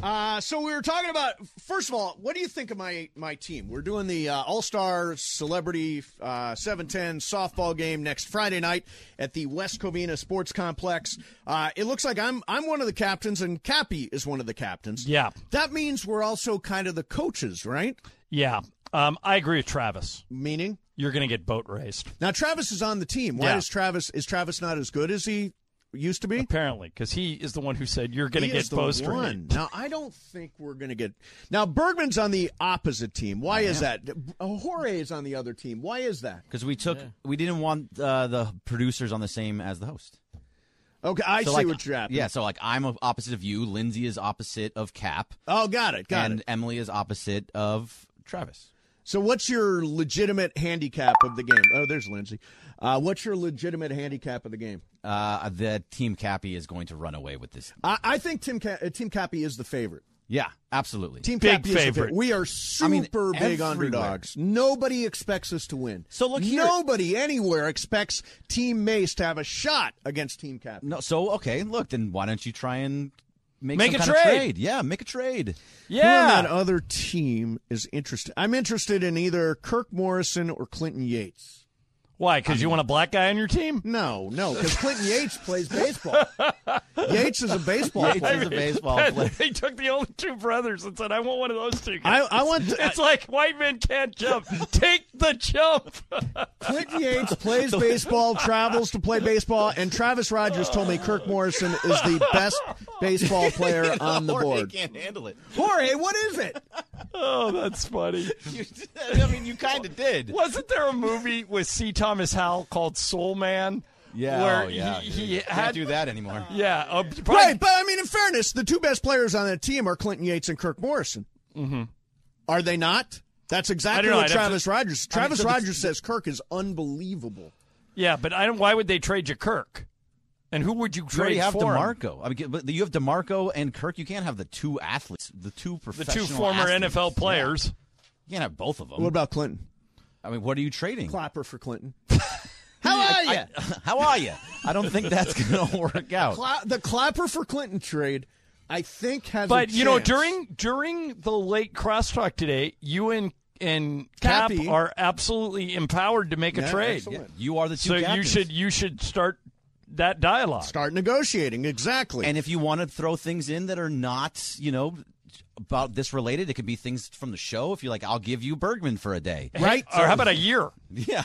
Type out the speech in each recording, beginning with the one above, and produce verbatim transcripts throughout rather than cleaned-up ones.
Uh, so we were talking about, first of all, what do you think of my, my team? We're doing the uh, All-Star Celebrity uh, seven ten softball game next Friday night at the West Covina Sports Complex. Uh, it looks like I'm I'm one of the captains, and Cappy is one of the captains. Yeah. That means we're also kind of the coaches, right? Yeah. Um, I agree with Travis. Meaning? You're going to get boat raced. Now, Travis is on the team. Why Yeah. is Travis, is Travis not as good as he used to be? Apparently, because he is the one who said you're going to He get is the post one. Now, I don't think we're going to get. Now, Bergman's on the opposite team. Why is that? Uh, Jorge is on the other team. Why is that? Because we took, we didn't want uh, the producers on the same as the host. Okay, I So, see like, what you're at. Yeah, so like I'm opposite of you. Lindsay is opposite of Cap. Oh, got it. Got and it. Emily is opposite of Travis. So, what's your legitimate handicap of the game? Oh, there's Lindsay. Uh, what's your legitimate handicap of the game? Uh, the Team Cappy is going to run away with this. I, I think Tim Ca- uh, Team Cappy is the favorite. Yeah, absolutely. Team Big Cappy is the favorite. We are super I mean, big everywhere. underdogs. Nobody expects us to win. So look here. Nobody anywhere expects Team Mace to have a shot against Team Cappy. No, so okay, look, then why don't you try and make, Make some a kind trade. of trade? Yeah, make a trade. Who on that Yeah. other team is interested? I'm interested in either Kirk Morrison or Clinton Yates. Why? Because you want a black guy on your team? No, no, because Clinton Yates plays baseball. Yates is a baseball Yates player. is a baseball Ben, player. They took the only two brothers and said, I want one of those two I, guys. I want to, It's like white men can't jump. Take the jump. Clinton Yates plays baseball, travels to play baseball, and Travis Rogers told me Kirk Morrison is the best baseball player on the Jorge board. can't handle it. Jorge, what is it? Oh, that's funny. You, I mean, you kind of did. Wasn't there a movie with C. Thomas Howell called Soul Man? Yeah, Where oh, yeah. he, he Can't had do that anymore. Yeah, uh, probably- Right, but I mean, in fairness, the two best players on that team are Clinton Yates and Kirk Morrison. Mm-hmm. Are they not? That's I exactly don't know, what I'd have Travis to- Rogers. I mean, Travis so the- Rogers says Kirk is unbelievable. Yeah, but I don't. Why would they trade you Kirk? And who would you You already trade have for? him? DeMarco. I mean, but you have DeMarco and Kirk. You can't have the two athletes, the two The professional two former athletes. N F L players. Yeah. You can't have both of them. What about Clinton? I mean, what are you trading? Clapper for Clinton. How are you? I- how are you? I don't think that's going to work out. Cla- the Clapper for Clinton trade, I think, has. But a you know, chance. during during the late crosstalk today, you and and Cap Cappy. are absolutely empowered to make a Yeah, trade. excellent. You are the two So you captains. should you should start that dialogue. start negotiating exactly. And if you want to throw things in that are not, you know, about this related, it could be things from the show. If you're like, I'll give you Bergman for a day. right? Or how about a year? Yeah.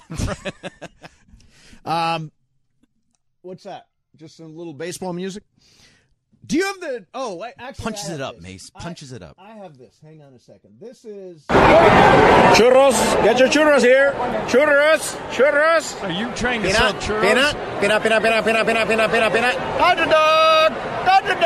Um, what's that? Just some little baseball music. Do you have the? Oh, I, actually, Punches I have it up, this. Mace. I- Punches it up. I have this. Hang on a second. This is. Churros, get your churros here. Churros, churros. Are you trying to sell Peanut, churros? peanut, peanut, peanut, peanut, peanut, peanut, peanut, peanut, peanut. Hot dog, hot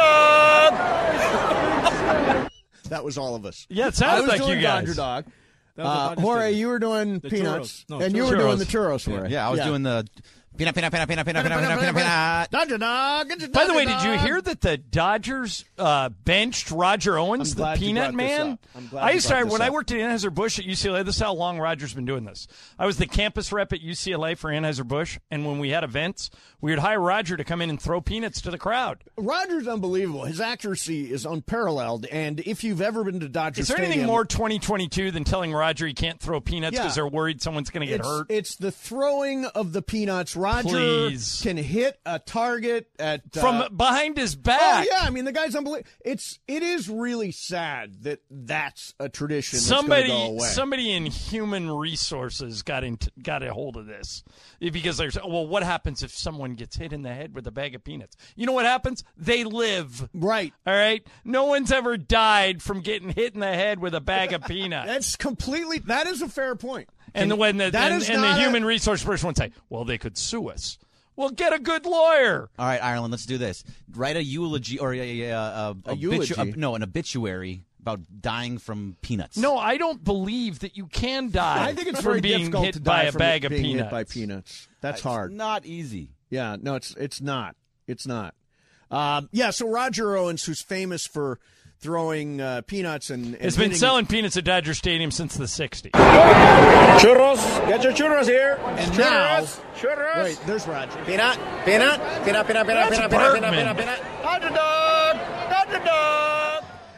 dog. That was all of us. Yeah, it I sounded was like doing you guys. Dodger Dog. That was a Uh, Dodger Jorge, Stadium. you were doing The peanuts, churros. No, and you were churros. doing the churros. Jorge. Yeah, I was doing the peanut, peanut, peanut, peanut, peanut, peanut, peanut, peanut, peanut. Dodger Dog. get your By the Dodger way, did you Dog. hear that the Dodgers uh, benched Roger Owens, I'm the glad you Peanut brought this Man? up. I'm glad I you used to brought this when I up. worked at Anheuser-Busch at U C L A. This is how long Roger's been doing this. I was the campus rep at U C L A for Anheuser-Busch, and when we had events, we would hire Roger to come in and throw peanuts to the crowd. Roger's unbelievable. His accuracy is unparalleled. And if you've ever been to Dodger Is there Stadium, anything more twenty twenty-two than telling Roger he can't throw peanuts Yeah. because they're worried someone's going to get it's, hurt? it's the throwing of the peanuts. Roger Please. can hit a target at uh, From behind his Oh back. yeah, I mean the guy's unbelievable. It's it is really sad that that's a tradition. That's Somebody, gonna go away. somebody in human resources got in, got a hold of this because there's well, what happens if someone gets hit in the head with a bag of peanuts? You know what happens? They live. Right. All right. No one's ever died from getting hit in the head with a bag of peanuts. That's completely. That is a fair point. and the, when the that and, is and the not a- human resource person would say, "Well, they could sue us." Well, get a good lawyer. All right, Ireland, let's do this. Write a eulogy or a, a, a, a, A eulogy? a- no, an obituary about dying from peanuts. No, I don't believe that you can die. I think it's from very being difficult hit to by die a from bag of being peanuts. hit by peanuts. That's It's hard. not easy. Yeah, no, it's it's not. It's not. Um, yeah, so Roger Owens, who's famous for throwing uh, peanuts and, and It's been hitting- selling peanuts at Dodger Stadium since the sixties. Churros, get your churros here. And churros, now- churros. Wait, there's Roger. Peanut, peanut, peanut, peanut, peanut, That's peanut, peanut, Bergman. peanut, peanut, peanut. Hot dog, hot dog.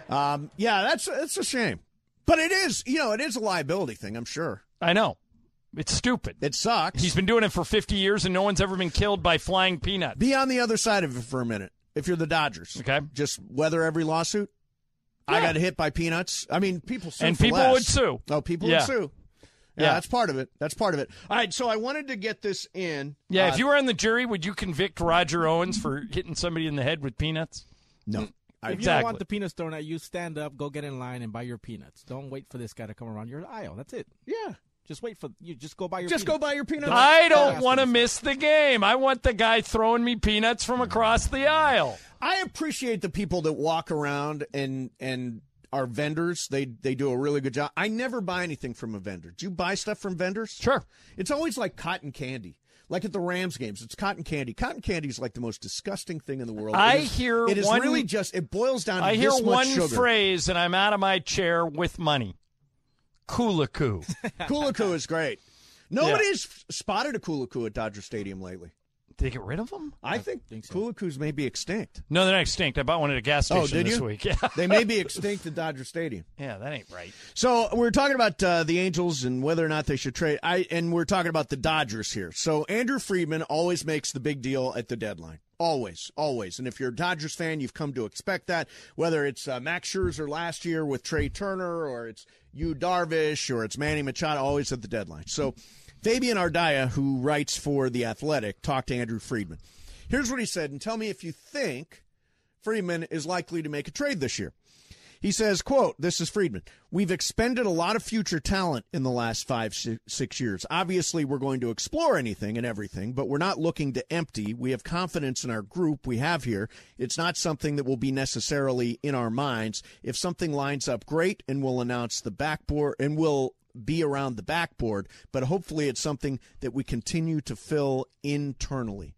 Um, yeah, that's that's a shame. But it is, you know, it is a liability thing, I'm sure. I know. It's stupid. It sucks. He's been doing it for fifty years, and no one's ever been killed by flying peanuts. Be on the other side of it for a minute. If you're the Dodgers, okay, just weather every lawsuit. Yeah. I got hit by peanuts. I mean, people sue and for people less. would sue. Oh, people yeah. would sue. Yeah, yeah, that's part of it. That's part of it. All right, so I wanted to get this in. Yeah, uh, if you were on the jury, would you convict Roger Owens for hitting somebody in the head with peanuts? No. If exactly. you don't want the peanuts thrown at you, stand up, go get in line, and buy your peanuts. Don't wait for this guy to come around your aisle. That's it. Yeah. Just wait for you. Just go buy your. Just peanuts. go buy your peanuts. I don't want to miss the game. I want the guy throwing me peanuts from across the aisle. I appreciate the people that walk around and and are vendors. They they do a really good job. I never buy anything from a vendor. Do you buy stuff from vendors? Sure. It's always like cotton candy. Like at the Rams games, it's cotton candy. Cotton candy is like the most disgusting thing in the world. I it is, hear it is one, really just it boils down to I hear this one much sugar. phrase, and I'm out of my chair with money. Coolaku. Coolaku is great. Nobody's yeah. spotted a Coolaku at Dodger Stadium lately. Did they get rid of them? I, I think, think so. Coolakus may be extinct. No, they're not extinct. I bought one at a gas station oh, did this you? week. Yeah. They may be extinct at Dodger Stadium. Yeah, that ain't right. So we're talking about uh, the Angels and whether or not they should trade. I and we're talking about the Dodgers here. So Andrew Friedman always makes the big deal at the deadline. Always, always. And if you're a Dodgers fan, you've come to expect that. Whether it's uh, Max Scherzer last year with Trey Turner, or it's Yu Darvish, or it's Manny Machado, always at the deadline. So Fabian Ardaya, who writes for The Athletic, talked to Andrew Friedman. Here's what he said, and tell me if you think Friedman is likely to make a trade this year. He says, quote, this is Friedman, "We've expended a lot of future talent in the last five, six years. Obviously, we're going to explore anything and everything, but we're not looking to empty. We have confidence in our group we have here. It's not something that will be necessarily in our minds. If something lines up, great, and we'll announce the backboard, and we'll be around the backboard, but hopefully it's something that we continue to fill internally."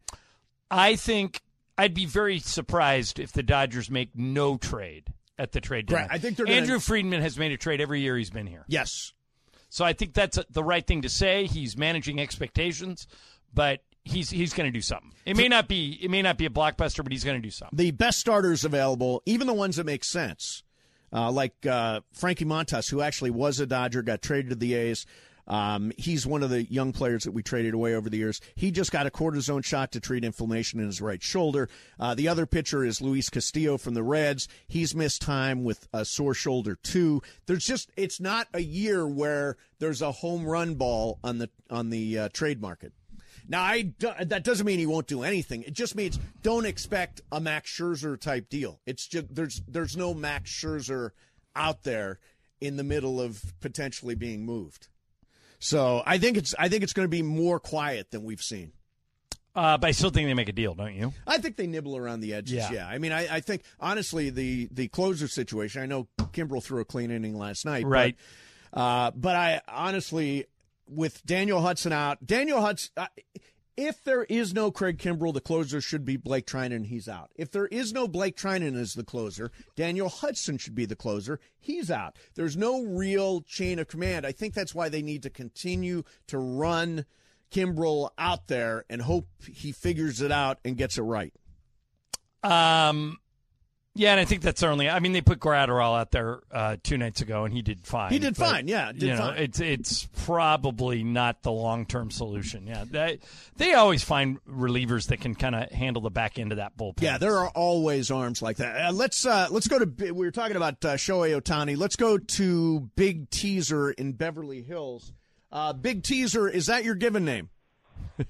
I think I'd be very surprised if the Dodgers make no trade at the trade deadline. Right. I think they're gonna... Andrew Friedman has made a trade every year he's been here. Yes. So I think that's the right thing to say. He's managing expectations, but he's he's going to do something. It may not be it may not be a blockbuster, but he's going to do something. The best starters available, even the ones that make sense, uh, like uh, Frankie Montas, who actually was a Dodger, got traded to the A's. Um, he's one of the young players that we traded away over the years. He just got a cortisone shot to treat inflammation in his right shoulder. Uh, the other pitcher is Luis Castillo from the Reds. He's missed time with a sore shoulder too. There's just it's not a year where there's a home run ball on the on the uh, trade market. Now, I do, that doesn't mean he won't do anything. It just means don't expect a Max Scherzer type deal. It's just there's there's no Max Scherzer out there in the middle of potentially being moved. So I think it's I think it's going to be more quiet than we've seen. Uh, but I still think they make a deal, don't you? I think they nibble around the edges, yeah. yeah. I mean, I, I think, honestly, the, the closer situation, I know Kimbrel threw a clean inning last night. Right. But, uh, but I honestly, with Daniel Hudson out, Daniel Hudson, uh, if there is no Craig Kimbrel, the closer should be Blake Trinan. He's out. If there is no Blake Trinan as the closer, Daniel Hudson should be the closer. He's out. There's no real chain of command. I think that's why they need to continue to run Kimbrel out there and hope he figures it out and gets it right. Um, yeah, and I think that's certainly. I mean, they put Gratterall out there uh, two nights ago, and he did fine. He did but, fine, yeah, did you know, fine. It's it's probably not the long term solution. Yeah, they they always find relievers that can kind of handle the back end of that bullpen. Yeah, there are always arms like that. Uh, let's uh, let's go to. We were talking about uh, Shohei Ohtani. Let's go to Big Teaser in Beverly Hills. Uh, Big Teaser, is that your given name? uh,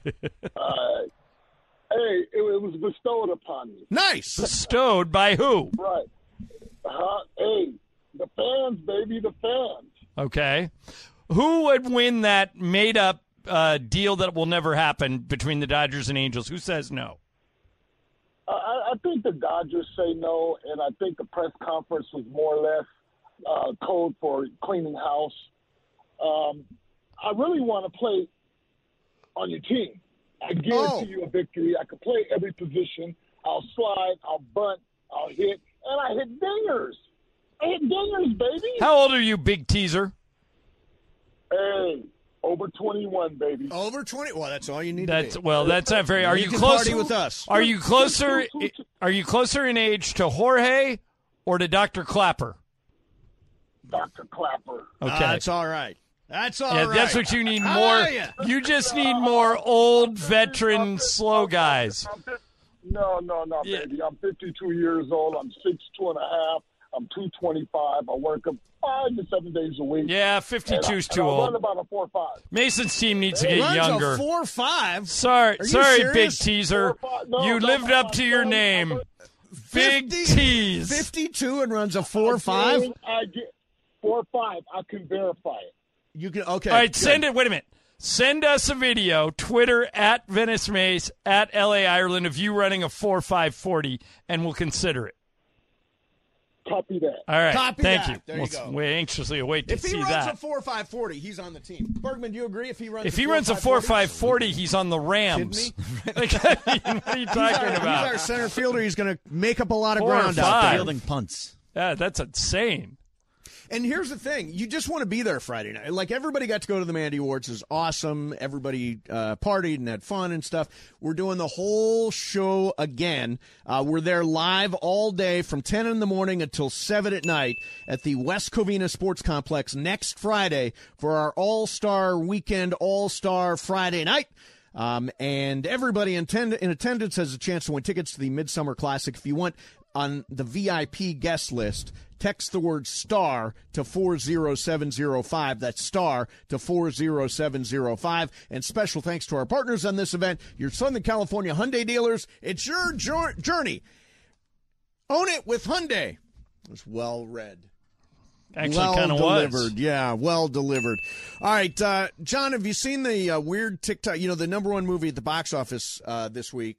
hey, it, it was bestowed upon me. Nice. Bestowed by who? Right. Uh, hey, the fans, baby, the fans. Okay. Who would win that made-up uh, deal that will never happen between the Dodgers and Angels? Who says no? Uh, I, I think the Dodgers say no, and I think the press conference was more or less uh, code for cleaning house. Um, I really want to play on your team. I guarantee oh. you a victory. I can play every position. I'll slide, I'll bunt, I'll hit, and I hit dingers. I hit dingers, baby. How old are you, Big Teaser? Hey, over twenty-one, baby. Over twenty. Well, that's all you need. That's to be. well. That's not very. Are you, you can closer party with us? Are you closer? Are you closer in age to Jorge or to Doctor Clapper? Doctor Clapper. Okay. That's all right. That's all yeah, right. that's what you need How more. are ya? You just need more old veteran slow guys. I'm fif- No, no, no, Yeah. baby. I'm fifty-two years old. I'm six two and a half. I'm two twenty-five. I work up five to seven days a week. Yeah, And I- fifty-two's and too I old. run about a four five. Mason's team needs to He get runs younger. a four five. Sorry, Are you sorry, serious? Big Teaser. Four, five. No, you no, lived no, up I'm to your telling you, name. I'm- Big fifty Tease. fifty-two and runs a four five. I get four five. I can verify it. You can okay. All right, good. send it. Wait a minute. Send us a video, Twitter at Venice Mace, at L A Ireland, of you running a four five forty, and we'll consider it. Copy that. All right. Copy Thank that. you. There you We'll- go. We anxiously await to If he see runs that. a four five forty, he's on the team. Bergman, do you agree? If he runs, If a he runs a four five forty, he's on the Rams. Kidding Like, I mean, what are you He's talking our, about? he's our center fielder. He's going to make up a lot of Four or ground out five. there. Fielding punts. Yeah, that's insane. And here's the thing: you just want to be there Friday night. Like everybody got to go to the Mandy Awards, is awesome. Everybody uh, partied and had fun and stuff. We're doing the whole show again. Uh, we're there live all day from ten in the morning until seven at night at the West Covina Sports Complex next Friday for our All Star Weekend, All Star Friday night. Um, and everybody in, ten- in attendance has a chance to win tickets to the Midsummer Classic. If you want on the V I P guest list, text the word STAR to four zero seven zero five. That's STAR to four zero seven zero five. And special thanks to our partners on this event, your Southern California Hyundai dealers. It's your jour- journey. Own it with Hyundai. It was well read. Actually, well kind of delivered. was. Yeah, well delivered. All right, uh, John, have you seen the uh, weird TikTok? You know, the number one movie at the box office uh, this week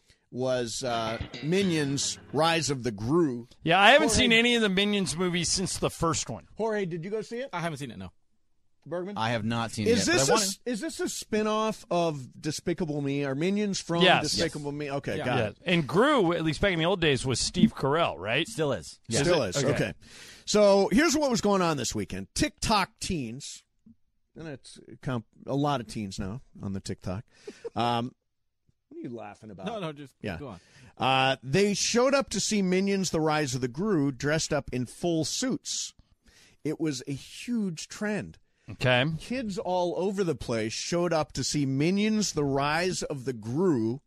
was uh, Minions: Rise of the Gru. Yeah, I haven't Jorge- seen any of the Minions movies since the first one. Jorge, did you go see it? I haven't seen it. No. Bergman? I have not seen Is it yet. this but I a, want to- is this a spin-off of Despicable Me? Are Minions from Yes. Despicable Me? Okay, Yeah. got Yeah. it. And Gru, at least back in the old days, was Steve Carell, right? Still is. Is Still it? is. Okay. Okay. So here's what was going on this weekend. TikTok teens, and it's comp- a lot of teens now on the TikTok. Um, what are you laughing about? No, no, just Yeah. go on. Uh, they showed up to see Minions: The Rise of the Gru dressed up in full suits. It was a huge trend. Okay. Kids all over the place showed up to see Minions: The Rise of the Gru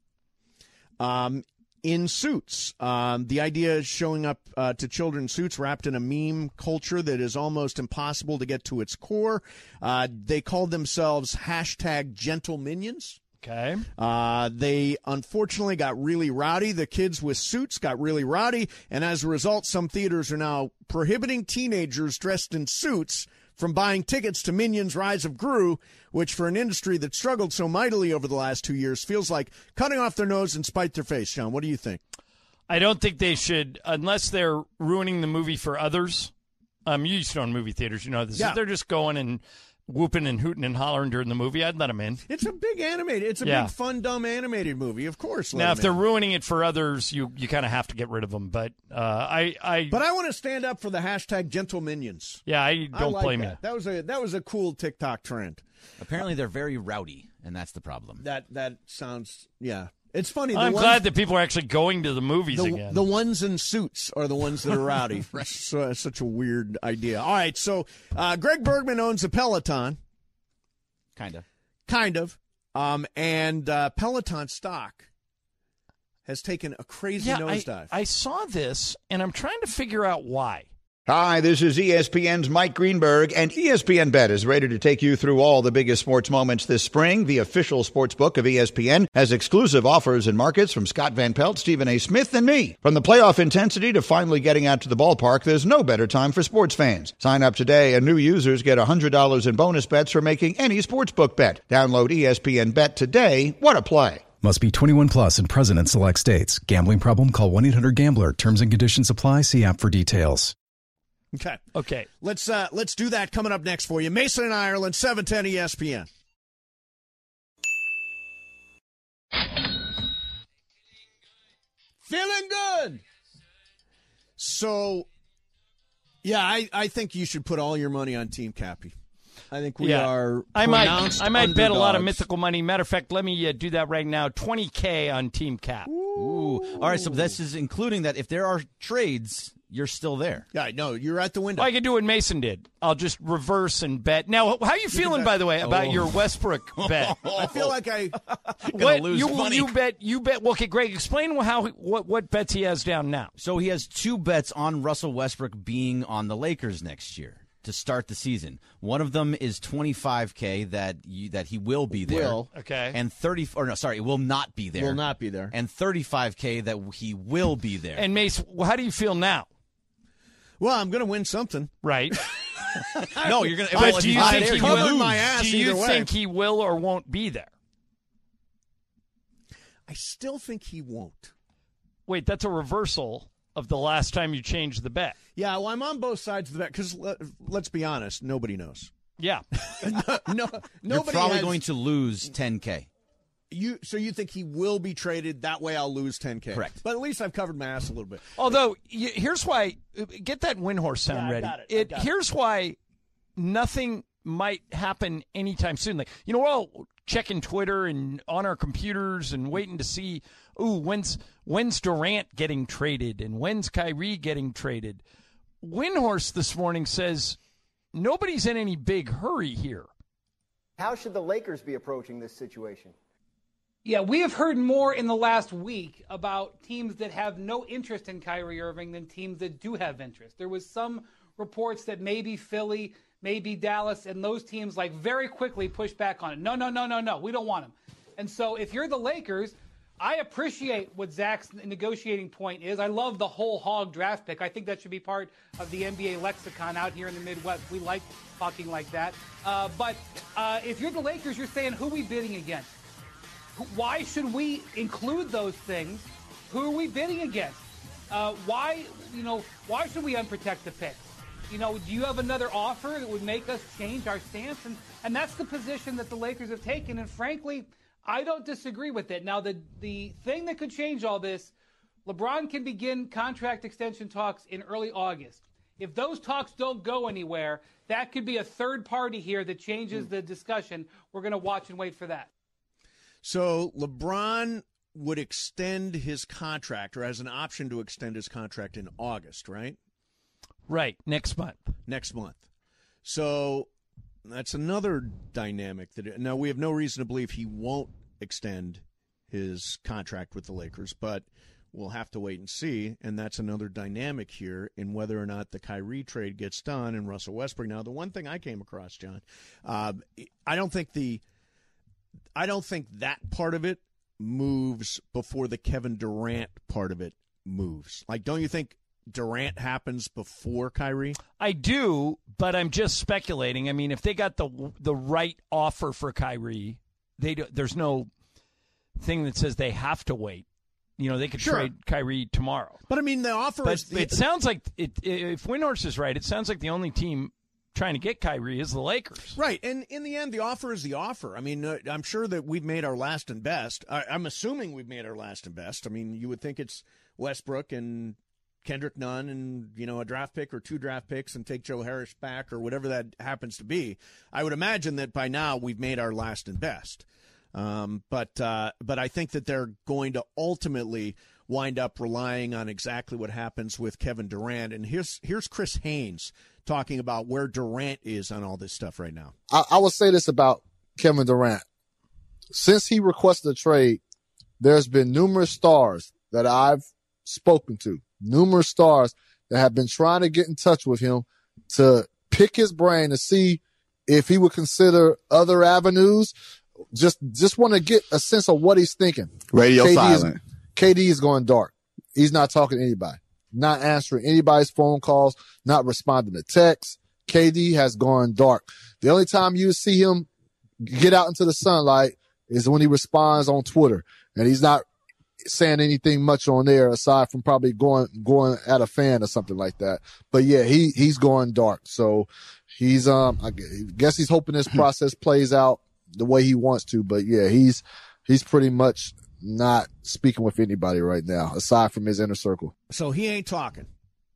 um, in suits. Um, the idea is showing up uh, to children in suits wrapped in a meme culture that is almost impossible to get to its core. Uh, they called themselves hashtag Gentle Minions. Okay. Uh, they unfortunately got really rowdy. The kids with suits got really rowdy, and as a result, some theaters are now prohibiting teenagers dressed in suits from buying tickets to Minions: Rise of Gru, which for an industry that struggled so mightily over the last two years feels like cutting off their nose and spite their face. John, what do you think? I don't think they should, unless they're ruining the movie for others. Um, you used to own movie theaters, you know this. Yeah. If they're just going and whooping and hooting and hollering during the movie, I'd let them in. It's a big animated, it's a Yeah. big, fun, dumb animated movie. Of course. let Now, them if they're in. ruining it for others, you, you kind of have to get rid of them. But uh, I, I, But I want to stand up for the hashtag Gentle Minions. yeah, I I don't like blame that. you. That was a that was a cool TikTok trend. Apparently, they're very rowdy, and that's the problem. That that sounds yeah. It's funny. The I'm ones- glad that people are actually going to the movies the, again. the ones in suits are the ones that are rowdy. right. So, such a weird idea. All right, so uh, Greg Bergman owns a Peloton, Kind of. kind of, um, and uh, Peloton stock has taken a crazy yeah, I, nosedive. I saw this, and I'm trying to figure out why. Hi, this is E S P N's Mike Greenberg, and E S P N Bet is ready to take you through all the biggest sports moments this spring. The official sports book of E S P N has exclusive offers and markets from Scott Van Pelt, Stephen A. Smith, and me. From the playoff intensity to finally getting out to the ballpark, there's no better time for sports fans. Sign up today, and new users get one hundred dollars in bonus bets for making any sportsbook bet. Download E S P N Bet today. What a play. Must be twenty-one plus and present in select states. Gambling problem? Call one eight hundred gambler. Terms and conditions apply. See app for details. okay, Okay. let's uh, let's do that coming up next for you. Mason and Ireland, seven ten E S P N. Feeling good. So, yeah, I, I think you should put all your money on Team Cappy. I think we yeah. are I might, pronounced I might bet a lot of underdogs. mythical money. Matter of fact, let me uh, do that right now. twenty K on Team Cap. Ooh. All right, so this is including that if there are trades, you're still there. Yeah, no, you're at the window. Well, I can do what Mason did. I'll just reverse and bet. Now, how are you feeling, by the way, about Oh. your Westbrook bet? I feel like I What lose you, money. you bet? You bet. Well, okay, Greg, explain how what what bets he has down now. So he has two bets on Russell Westbrook being on the Lakers next year to start the season. One of them is twenty-five K that you, that he will be there. Will. Okay. And thirty or no, sorry, will not be there. will not be there. And thirty-five K that he will be there. And Mace, well, how do you feel now? Well, I'm going to win something. Right. no, you're going to But do you think he covered will? my ass do you either way. think he will or won't be there? I still think he won't. Wait, that's a reversal of the last time you changed the bet. Yeah, well, I'm on both sides of the bet because let, let's be honest, nobody knows. Yeah. no, no, You're nobody probably has, going to lose ten K. You so you think he will be traded? That way, I'll lose ten K. Correct. But at least I've covered my ass a little bit. Although, y- here's why. Get that Windhorse sound Yeah, I ready. got it, I got it. Here's why nothing might happen anytime soon. Like, you know, we're all checking Twitter and on our computers and waiting to see, ooh, when's when's Durant getting traded and when's Kyrie getting traded. Windhorse this morning says nobody's in any big hurry here. How should the Lakers be approaching this situation? Yeah, we have heard more in the last week about teams that have no interest in Kyrie Irving than teams that do have interest. There was some reports that maybe Philly, maybe Dallas, and those teams like very quickly pushed back on it. No, no, no, no, no, we don't want him. And so if you're the Lakers, I appreciate what Zach's negotiating point is. I love the whole hog draft pick. I think that should be part of the N B A lexicon out here in the Midwest. We like talking like that. Uh, but uh, if you're the Lakers, you're saying, who are we bidding against? Why should we include those things? Who are we bidding against? Uh, why, you know, why should we unprotect the pick? You know, do you have another offer that would make us change our stance? And and that's the position that the Lakers have taken. And frankly, I don't disagree with it. Now, the the thing that could change all this, LeBron can begin contract extension talks in early August. If those talks don't go anywhere, that could be a third party here that changes the discussion. We're going to watch and wait for that. So LeBron would extend his contract or has an option to extend his contract in August, right? Right, next month. Next month. So that's another dynamic. That now, we have no reason to believe he won't extend his contract with the Lakers, but we'll have to wait and see. And that's another dynamic here in whether or not the Kyrie trade gets done and Russell Westbrook. Now, the one thing I came across, John, uh, I don't think the I don't think that part of it moves before the Kevin Durant part of it moves. Like, don't you think Durant happens before Kyrie? I do, but I'm just speculating. I mean, if they got the the right offer for Kyrie, they do, there's no thing that says they have to wait. You know, they could Sure. trade Kyrie tomorrow. But I mean, the offer But is the, it sounds like it, if Windhorse is right, it sounds like the only team trying to get Kyrie is the Lakers. right. And in the end, the offer is the offer. I mean, uh, I'm sure that we've made our last and best. I, I'm assuming we've made our last and best. I mean, you would think it's Westbrook and Kendrick Nunn and, you know, a draft pick or two draft picks and take Joe Harris back or whatever that happens to be. I would imagine that by now we've made our last and best. Um, but uh, but I think that they're going to ultimately wind up relying on exactly what happens with Kevin Durant. And here's here's Chris Haynes talking about where Durant is on all this stuff right now. I, I would say this about Kevin Durant. Since he requested a trade, there's been numerous stars that I've spoken to, numerous stars that have been trying to get in touch with him to pick his brain to see if he would consider other avenues. Just just want to get a sense of what he's thinking. Radio K D silent. Is, K D is going dark. He's not talking to anybody, not answering anybody's phone calls, not responding to texts. K D has gone dark. The only time you see him get out into the sunlight is when he responds on Twitter, and he's not saying anything much on there aside from probably going going at a fan or something like that. But yeah, he he's going dark. So he's um I guess he's hoping this process plays out the way he wants to. But yeah, he's he's pretty much not speaking with anybody right now aside from his inner circle. So he ain't talking.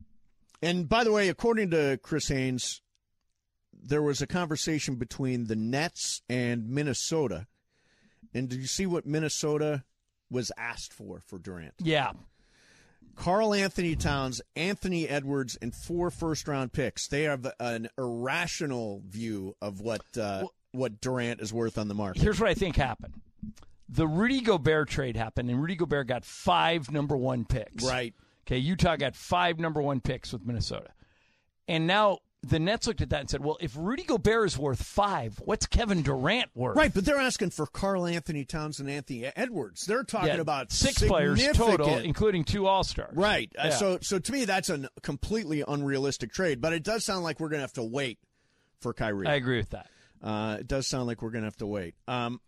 And by the way, according to Chris Haynes, there was a conversation between the Nets and Minnesota. And did you see what Minnesota was asked for for Durant? Yeah. Karl Anthony Towns, Anthony Edwards, and four first-round picks. They have an irrational view of what uh, what Durant is worth on the market. Here's what I think happened. The Rudy Gobert trade happened, and Rudy Gobert got five number one picks. Right. Okay, Utah got five number one picks with Minnesota. And now the Nets looked at that and said, well, if Rudy Gobert is worth five, what's Kevin Durant worth? Right, but they're asking for Karl Anthony Towns and Anthony Edwards. They're talking Yeah, about six players significant- total, including two All-Stars. Right. Uh, Yeah. so, so to me, that's a completely unrealistic trade. But it does sound like we're going to have to wait for Kyrie. I agree with that. Uh, it does sound like we're going to have to wait. Um,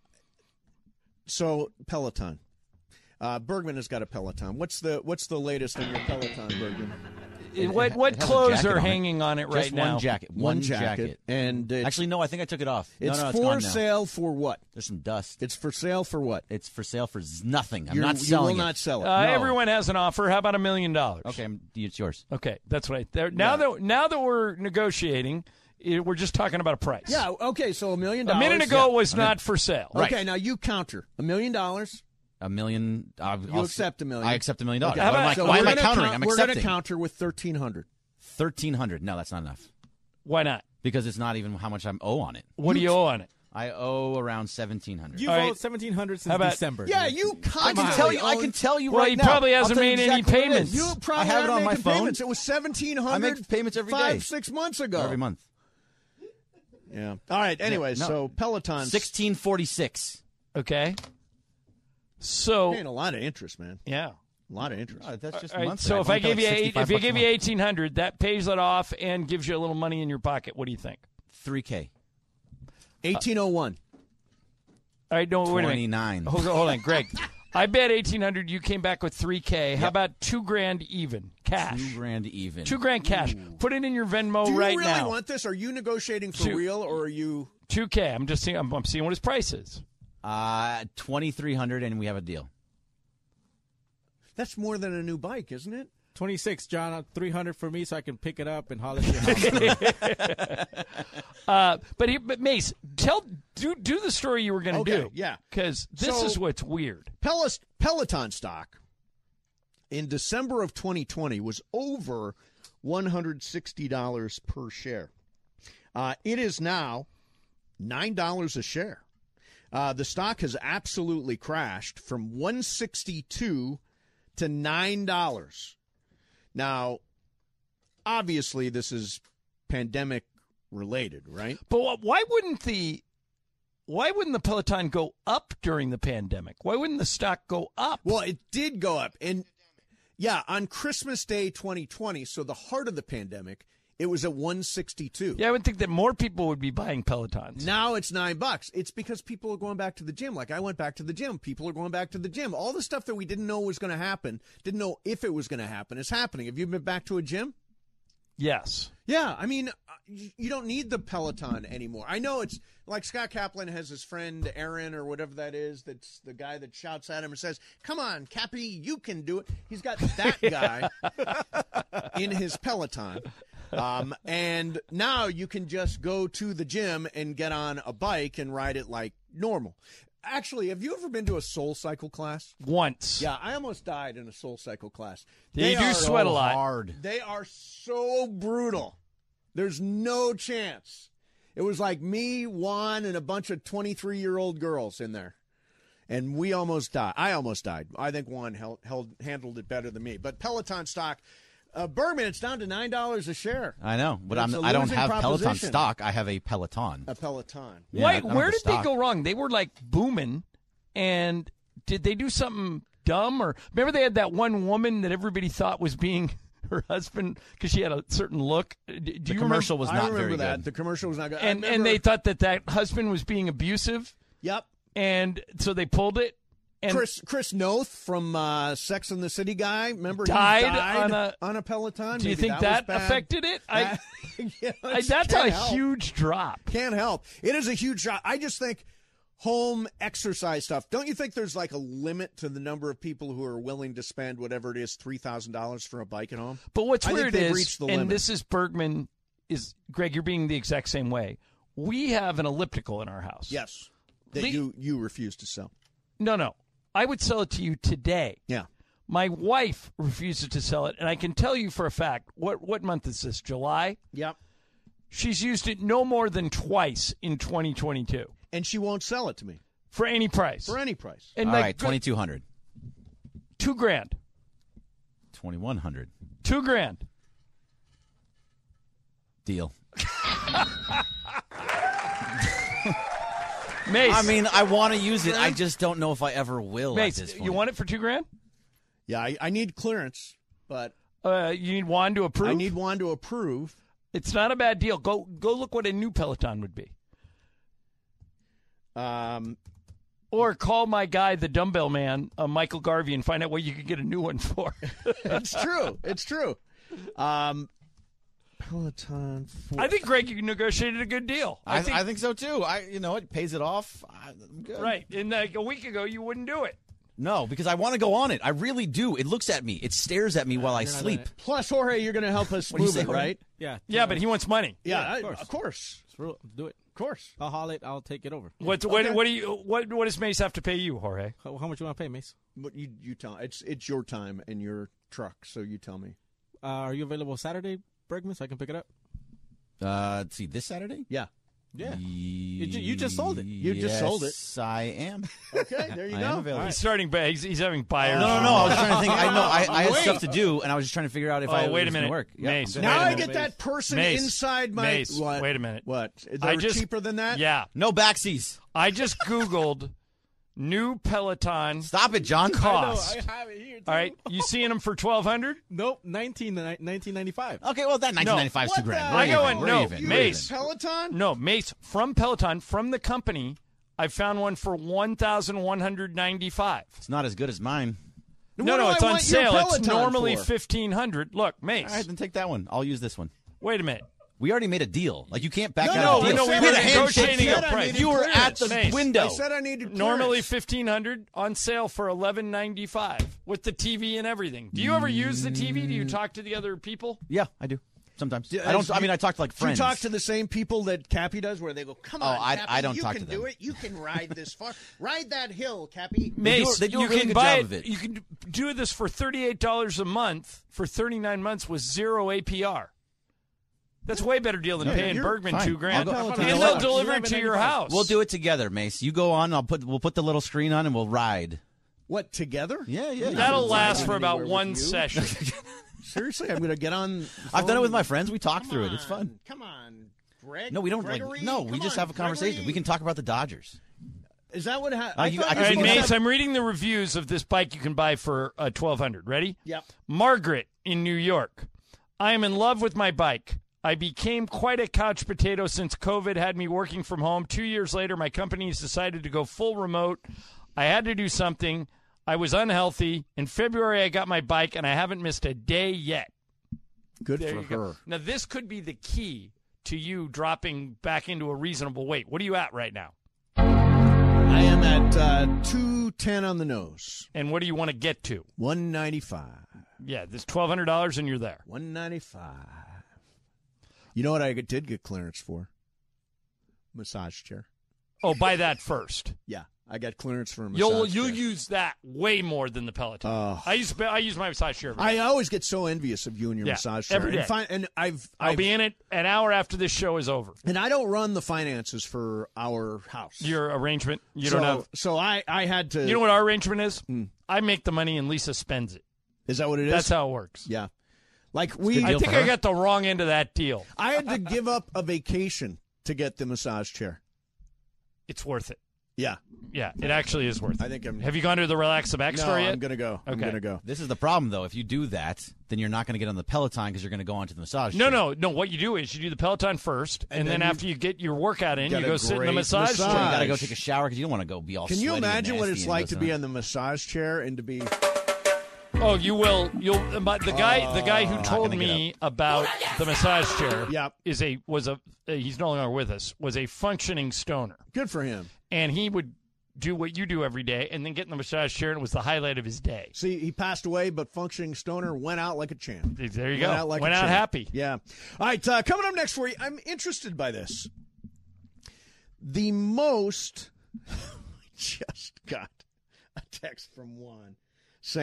so Peloton, uh, Bergman has got a Peloton. What's the what's the latest on your Peloton, Bergman? It- what what It has a clothes jacket are on it. hanging on it right Just now? one jacket. One, One jacket. jacket. And it's- Actually, no, I think I took it off. It's no, no, it's for gone now. sale for what? There's some dust. It's for sale for what? It's for sale for z- nothing. I'm You're- not you selling will it. not sell it. Uh, No. Everyone has an offer. How about a million dollars? Okay, I'm, it's yours. Okay, that's what I. There, now Yeah. that now that we're negotiating, it, we're just talking about a price. Yeah. Okay. So a million A dollars. minute ago Yeah. it was I mean- not for sale. Okay. Now you counter a million dollars. A million. Uh, You I'll- accept a million. I accept a million dollars. Okay. Why am I, So why we're am I gonna countering? count- I'm We're accepting. going to counter with thirteen hundred. Thirteen hundred. No, that's not enough. Why not? Because it's not even how much I owe on it. What do you owe on it? I owe around seventeen hundred. You've All right. owed seventeen hundred since How about- December. Yeah, you I constantly can tell you. I own- can tell you Well, right he now. probably hasn't I'll tell you made any exactly what it payments. is. You probably I have it aren't on my making phone. payments. It was seventeen hundred. I make payments every five, day. six months ago. Every month. Yeah. All right. Anyway, No. so Peloton Sixteen forty six. Okay. So paying a lot of interest, man. yeah. A lot of interest. Oh, that's just All right, monthly. so I've if I only paid give you like eight, sixty-five if you bucks a give you month. eighteen hundred, that pays it off and gives you a little money in your pocket. What do you think? three K. eighteen oh one. All right, no, wait a minute. twenty-nine. Hold on, hold on, Greg. I bet eighteen hundred. You came back with three K. How Yep. about two grand even cash? Two grand even. Two grand cash. Put it in your Venmo Do you right really now. want this? Are you negotiating for Two- real, or are you? Two K. I'm just seeing. I'm, I'm seeing what his price is. Uh, twenty-three hundred, and we have a deal. That's more than a new bike, isn't it? twenty-six, John, three hundred for me so I can pick it up and holler at your house. Uh, but he, but Mace, tell do do the story you were going to Okay, do. yeah. Because this So- is what's weird. Pel- Peloton stock in December of twenty twenty was over one hundred sixty dollars per share. Uh, it is now nine dollars a share. Uh, the stock has absolutely crashed from one hundred sixty-two to nine dollars. Now, obviously, this is pandemic related, right? But wh- why wouldn't the why wouldn't the Peloton go up during the pandemic? Why wouldn't the stock go up? Well, it did go up. And, yeah, on Christmas Day twenty twenty, so the heart of the pandemic, it was at one hundred sixty-two. Yeah, I would think that more people would be buying Pelotons. Now it's nine bucks. It's because people are going back to the gym. Like I went back to the gym. People are going back to the gym. All the stuff that we didn't know was going to happen, didn't know if it was going to happen, is happening. Have you been back to a gym? Yes. Yeah, I mean, uh, you you don't need the Peloton anymore. I know it's like Scott Kaplan has his friend Aaron or whatever that is. That's the guy that shouts at him and says, "Come on, Cappy, you can do it." He's got that guy in his Peloton. Um, and now you can just go to the gym and get on a bike and ride it like normal. Actually, have you ever been to a Soul Cycle class? Once. Yeah, I almost died in a Soul Cycle class. Yeah, you do are sweat a so lot. Hard. They are so brutal. There's no chance. It was like me, Juan, and a bunch of twenty-three-year-old girls in there. And we almost died. I almost died. I think Juan held, held, handled it better than me. But Peloton stock, uh, Bergman, it's down to nine dollars a share. I know, but It's I'm, a I don't losing have Peloton proposition. stock. I have a Peloton. A Peloton. Yeah, I Wait, don't where have the did they stock. go wrong? They were like booming, and did they do something dumb? Or remember they had that one woman that everybody thought was being her husband because she had a certain look. Do do The you commercial remember? was I not remember very that. good. The commercial was not good. I And and remember- they thought that that husband was being abusive, Yep. and so they pulled it. And Chris Chris Noth from uh, Sex and the City guy, remember he Died died on a- on a Peloton. do you Maybe think that, that, was bad. affected it? I, That- you know, I it's- that's can't a help. huge drop. Can't help. It is a huge drop. I just think home exercise stuff. Don't you think there's like a limit to the number of people who are willing to spend whatever it is, three thousand dollars for a bike at home? But what's I think weird they've is, reached the and limit. this is Bergman, is Greg, you're being the exact same way. We have an elliptical in our house. Yes, that Le- you you refuse to sell. No, no. I would sell it to you today. Yeah. My wife refuses to sell it, and I can tell you for a fact, what, what month is this, July? Yep. She's used it no more than twice in twenty twenty-two. And she won't sell it to me. For any price. For any price. And All like, right, twenty-two hundred. Two grand. twenty-one hundred. Two grand. Deal. Mace. I mean, I want to use it. I just don't know if I ever will. Mace, at this point. you want it for two grand? Yeah, I, I need clearance, but uh, you need Juan to approve. I need Juan to approve. It's not a bad deal. Go go look what a new Peloton would be. Um, or call my guy, the dumbbell man, uh, Michael Garvey, and find out what you could get a new one for. It's true. It's true. Um, Peloton. For- I think Greg, you negotiated a good deal. I, I think, I think so too. I, you know, it pays it off. I, I'm good. Right. And like a week ago, you wouldn't do it. No, because I want to go on it. I really do. It looks at me. It stares at me while I sleep. Plus, Jorge, you're going to help us What do you move say, it, Jorge? right? Yeah. Yeah, but he wants money. Yeah, Yeah, I- of course. of course. It's real- Do it. Of course. I'll haul it. I'll take it over. What what what do you what what does Mace have to pay you, Jorge? How, how much you want to pay, Mace? But you you tell it's it's your time and your truck, so you tell me. Uh, are you available Saturday, Bergman, so I can pick it up? Uh, let's see, this Saturday? Yeah. Yeah. You, ju- you just sold it. You just sold it. Yes, I am. Okay, there you I go. am available. He's starting. ba- He's, he's having buyers. No, no, no. I was trying to think. I know. I, I had Wait. stuff to do, and I was just trying to figure out if Oh, I wait a it was minute. gonna work. Yeah, Mace, I'm good. wait Now a I minute. get that person Mace. inside my. Mace, What? wait a minute. What? Is I there just- cheaper than that? Yeah. No backsies. I just Googled new Peloton Stop it, John. cost. I have it here, too. All right, you seeing them for twelve hundred? Nope, nineteen ninety-five. Okay, well, that nineteen ninety-five is What two grand. the- We're I go even. in- We're no, even. You We're Mace. even. Peloton? No, Mace from Peloton from the company. I found one for one thousand one hundred ninety-five. It's not as good as mine. No, What no, do it's I on want your sale. It's Peloton normally for? fifteen hundred. Look, Mace. All right, then take that one. I'll use this one. Wait a minute. We already made a deal. Like, you can't back No, out no, of a I deal. said we had I a handshake negotiating deal. a price. You were at the Mace. window. I said I needed clearance. Normally fifteen hundred, on sale for eleven ninety-five with the T V and everything. Do you ever use the T V? Do you talk to the other people? Yeah, I do. Sometimes. Do- I don't. as I you- mean, I talk to like Do you friends. talk to the same people that Cappy does, where they go, "Come Oh, on, I- Cappy, I don't you talk can to do them. it. You can ride this far. Ride that hill, Cappy." Mace, they do a you really can good buy job it, of it. You can do this for thirty-eight dollars a month for thirty-nine months with zero A P R. That's a way better deal than Yeah, paying you're Bergman fine. two grand. I'll go- And you know they'll what? deliver it to your house. We'll do it together, Mace. You go on. I'll put. We'll put the little screen on, and we'll ride. What, together? Yeah, yeah. That'll I'm last not for about anywhere with one you. session. Seriously, I'm going to get on. the I've done it phone with my and- friends. We talk Come through it. It's on. fun. Come on, Greg. No, we don't Gregory? like. No, we Come just on, have a conversation. Gregory. We can talk about the Dodgers. Is that what happened? Uh, you- I All can right, see Mace, what's up. I'm reading the reviews of this bike you can buy for uh, twelve hundred. Ready? Yep. Margaret in New York. I am in love with my bike. I became quite a couch potato since COVID had me working from home. Two years later, my company has decided to go full remote. I had to do something. I was unhealthy. In February, I got my bike, and I haven't missed a day yet. Good There for you go. her. Now, this could be the key to you dropping back into a reasonable weight. What are you at right now? I am at uh, two ten on the nose. And what do you want to get to? one ninety-five. Yeah, this twelve hundred dollars, and you're there. one ninety-five. You know what I did get clearance for? Massage chair. Oh, buy that first. Yeah, I got clearance for a massage You'll chair. you'll use that way more than the Peloton. Oh. I use I use my massage chair. every day. I always get so envious of you and your Yeah, massage chair. every day. And, fi- and I've, I'll I've be in it an hour after this show is over. and I don't run the finances for our house. Your arrangement, you so, don't have. So I, I had to. You know what our arrangement is? Hmm. I make the money and Lisa spends it. Is that what it is? That's how it works. Yeah. Like we, I think I got the wrong end of that deal. I had to give up a vacation to get the massage chair. It's worth it. Yeah. Yeah, it actually is worth it. I think I'm. Have you gone to the Relax the Back no, store yet? I'm gonna go. I'm Okay. gonna go. This is the problem, though. If you do that, then you're not going to get on the Peloton because you're going to go onto the massage. No, chair. no, no. What you do is you do the Peloton first, and, And then, then you after you get your workout in, get you a go sit in the great massage massage. So you chair. got to go take a shower because you don't want to go be all. Can you sweaty and imagine what nasty it's and like go to sit be on- on the massage chair and to be? Oh, you will. You'll. But the guy, the guy who Not told gonna get me about the massage chair, Yep. is a was a. Uh, he's no longer with us. Was a functioning stoner, Good for him. and he would do what you do every day, and then get in the massage chair, and it was the highlight of his day. See, he passed away, but functioning stoner went out like a champ. There you Went go. out like Went a out champ. happy. Yeah. All right. Uh, coming up next for you, I'm interested by this. The most. Just got a text from Juan saying,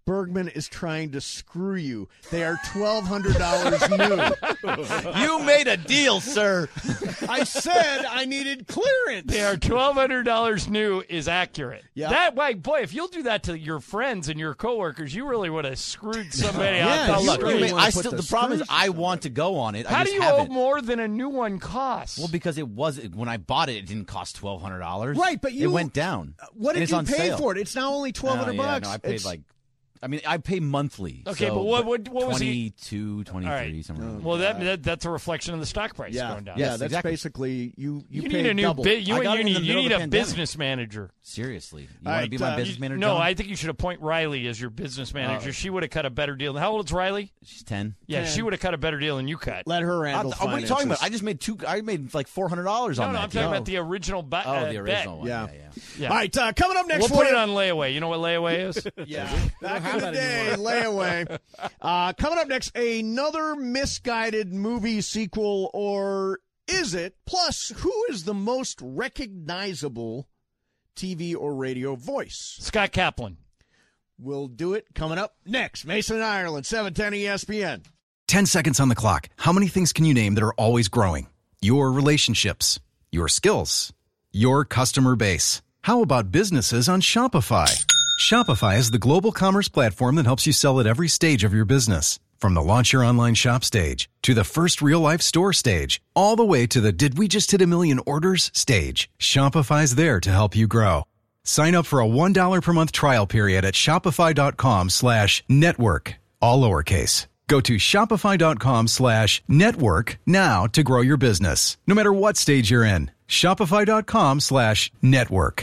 Bergman is trying to screw you. They are twelve hundred dollars new. You made a deal, sir. I said I needed clearance. They are twelve hundred dollars new is accurate. Yeah. That way, boy, if you'll do that to your friends and your coworkers, you really would have screwed somebody Yeah, out. you Now, look, really I mean, wanna I put still, the the problem is screws I somewhere. want to go on it. I How just do you haven't. owe more than a new one costs? Well, because it was when I bought it, it didn't cost twelve hundred dollars. Right, but you- it went down. What And did it's you on pay sale. for it? It's now only twelve hundred Oh, yeah, bucks. No, I paid It's- like. I mean, I pay monthly. Okay, so, but what- what- what was he- twenty-two, twenty-three, All right. somewhere. around Well, that, that that's a reflection of the stock price yeah, going down. yeah, Yes, that's exactly. basically you. You, You pay need a new double. bi- you, I got you it in need the you middle need of a the pandemic. business manager. Seriously, you All want to right, be my uh, business You- manager? no, John? I think you should appoint Riley as your business manager. she would have cut a better deal. How old is Riley? She's ten. Yeah, she would have cut a better deal than you cut. Let her handle. I, what are you talking about? I just made two. I made like four hundred dollars No, on no, that. I'm talking deal. about the original. Bu- Oh, uh, the original bet. one. Yeah. Yeah, yeah. Yeah. All right, uh, coming up next. We'll for put you- it on layaway. You know what layaway is? Yeah, back have in the that day, anymore. layaway. Uh, coming up next, another misguided movie sequel, or is it? Plus, who is the most recognizable T V or radio voice? Scott Kaplan. We'll do it coming up next. Mason, Ireland, seven ten E S P N. ten seconds on the clock. How many things can you name that are always growing? Your relationships, your skills, your customer base. How about businesses on Shopify? Shopify is the global commerce platform that helps you sell at every stage of your business. From the launch your online shop stage to the first real life store stage, all the way to the did we just hit a million orders stage. Shopify's there to help you grow. Sign up for a one dollar per month trial period at shopify.com slash network, all lowercase. Go to shopify.com slash network now to grow your business, no matter what stage you're in. Shopify.com slash network.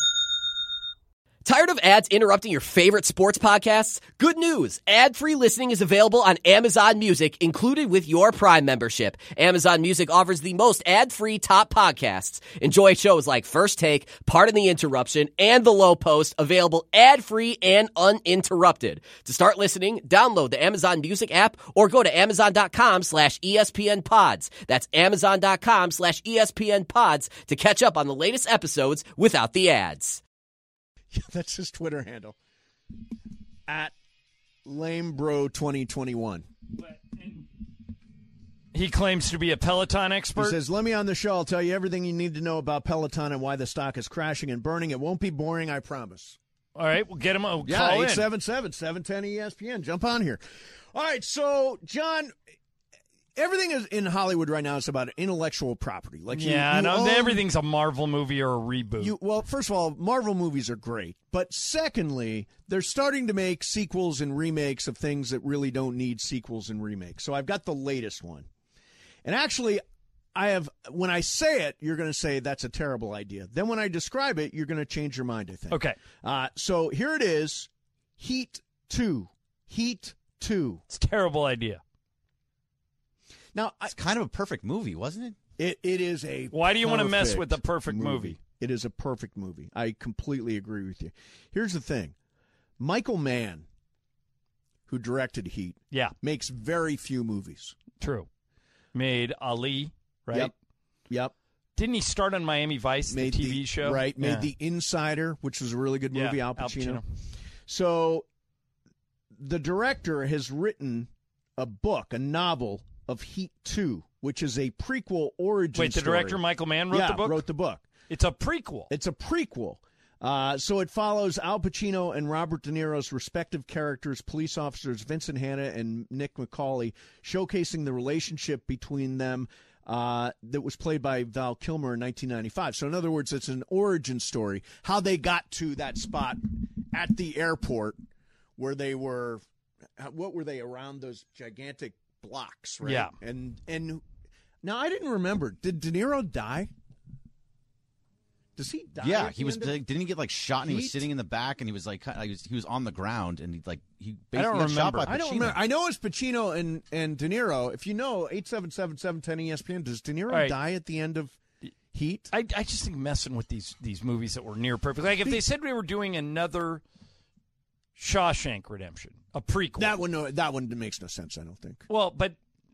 Tired of ads interrupting your favorite sports podcasts? Good news! Ad-free listening is available on Amazon Music, included with your Prime membership. Amazon Music offers the most ad-free top podcasts. Enjoy shows like First Take, Pardon the Interruption, and The Low Post, available ad-free and uninterrupted. To start listening, download the Amazon Music app or go to amazon.com slash ESPN pods. That's amazon.com slash ESPN pods to catch up on the latest episodes without the ads. That's his Twitter handle. At Lamebro twenty twenty-one. He claims to be a Peloton expert. He says, let me on the show. I'll tell you everything you need to know about Peloton and why the stock is crashing and burning. It won't be boring, I promise. All right, we'll get him. We'll Yeah, call in. eight seven seven, seven ten E S P N. Jump on here. All right, so, John, everything is in Hollywood right now is about intellectual property. Like you, yeah, you no, own- everything's a Marvel movie or a reboot. You, well, first of all, Marvel movies are great. But secondly, they're starting to make sequels and remakes of things that really don't need sequels and remakes. So I've got the latest one. And actually, I have, when I say it, you're going to say that's a terrible idea. Then when I describe it, you're going to change your mind, I think. Okay. Uh, so here it is, Heat two. Heat two. It's a terrible idea. Now, It's kind of a perfect movie, wasn't it? It it is a Why do you want to mess perfect with the perfect movie? It is a perfect movie. I completely agree with you. Here's the thing. Michael Mann, who directed Heat, Yeah, makes very few movies. true. Made Ali, right? Yep. Yep. Didn't he start on Miami Vice, Made the T V show? Right. Made Yeah. The Insider, which was a really good Yeah, movie, Al Al Pacino. Pacino. So the director has written a book, a novel of Heat two, which is a prequel origin Wait, the story. director Michael Mann wrote yeah, the book? wrote the book. It's a prequel. It's a prequel. Uh, so it follows Al Pacino and Robert De Niro's respective characters, police officers Vincent Hanna and Nick McCauley, showcasing the relationship between them uh, that was played by Val Kilmer in nineteen ninety-five. So in other words, it's an origin story, how they got to that spot at the airport where they were, what were they, around those gigantic blocks, right? Yeah. And, and now I didn't remember, did De Niro die? Does he die? Yeah, at he the was. end of- Like, didn't he get like shot and he was Heat? sitting in the back and he was like, kind of- he was he was on the ground and he like he I don't basically got shot remember. by I don't Pacino. remember. I know it's Pacino and, and De Niro. If you know, eight seven seven, seven ten E S P N, does De Niro All right. die at the end of Heat? I, I just think messing with these these movies that were near perfect. Like if they said we were doing another Shawshank Redemption, a prequel. That one, no, that one makes no sense, I don't think. Well, but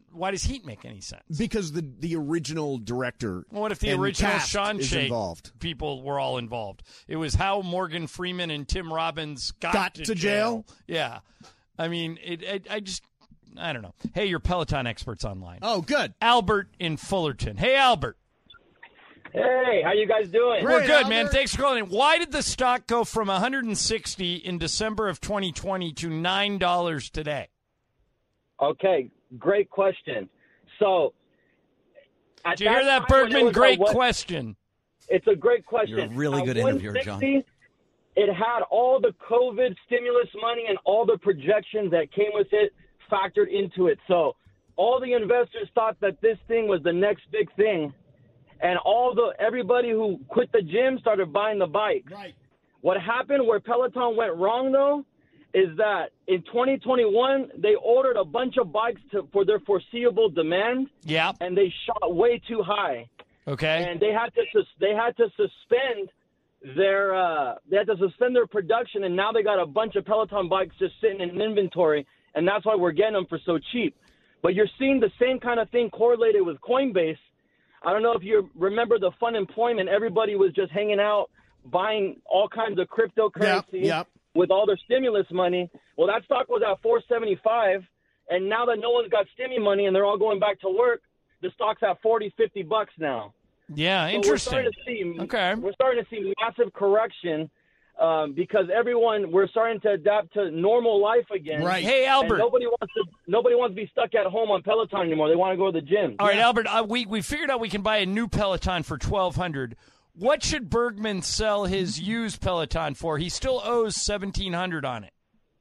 why does Heat make any sense? Because the the original director. Well, what if the and original cast Sean is Shea involved? people were all involved? It was how Morgan Freeman and Tim Robbins got, Got to, to jail? Yeah. I mean, it, it, I just, I don't know. Hey, your Peloton expert's online. Oh, good. Albert in Fullerton. Hey, Albert. Hey, how you guys doing? We're good, Albert. Man. Thanks for calling in. Why did the stock go from one hundred sixty in December of twenty twenty to nine dollars today? Okay, great question. So, did you hear that, that Bergman? Great what, question. It's a great question. You're a really good interviewer, John. It had all the COVID stimulus money and all the projections that came with it factored into it. So all the investors thought that this thing was the next big thing, and all the everybody who quit the gym started buying the bike. Right. What happened where Peloton went wrong, though, is that in twenty twenty-one, they ordered a bunch of bikes to, for their foreseeable demand. Yeah. And they shot way too high. Okay. And they had to they had to suspend their uh, they had to suspend their production, and now they got a bunch of Peloton bikes just sitting in inventory, and that's why we're getting them for so cheap. But you're seeing the same kind of thing correlated with Coinbase. I don't know if you remember the fun employment. Everybody was just hanging out, buying all kinds of cryptocurrency yep, yep. with all their stimulus money. Well, that stock was at four seventy-five, and now that no one's got stimmy money and they're all going back to work, the stock's at forty, fifty bucks now. Yeah, so interesting. We're starting to see, okay. We're starting to see massive correction um, because everyone, we're starting to adapt to normal life again. Right. Hey, Albert. And nobody wants to. Nobody wants to be stuck at home on Peloton anymore. They want to go to the gym. All right, Albert. Uh, we we figured out we can buy a new Peloton for twelve hundred dollars. What should Bergman sell his used Peloton for? He still owes seventeen hundred dollars on it.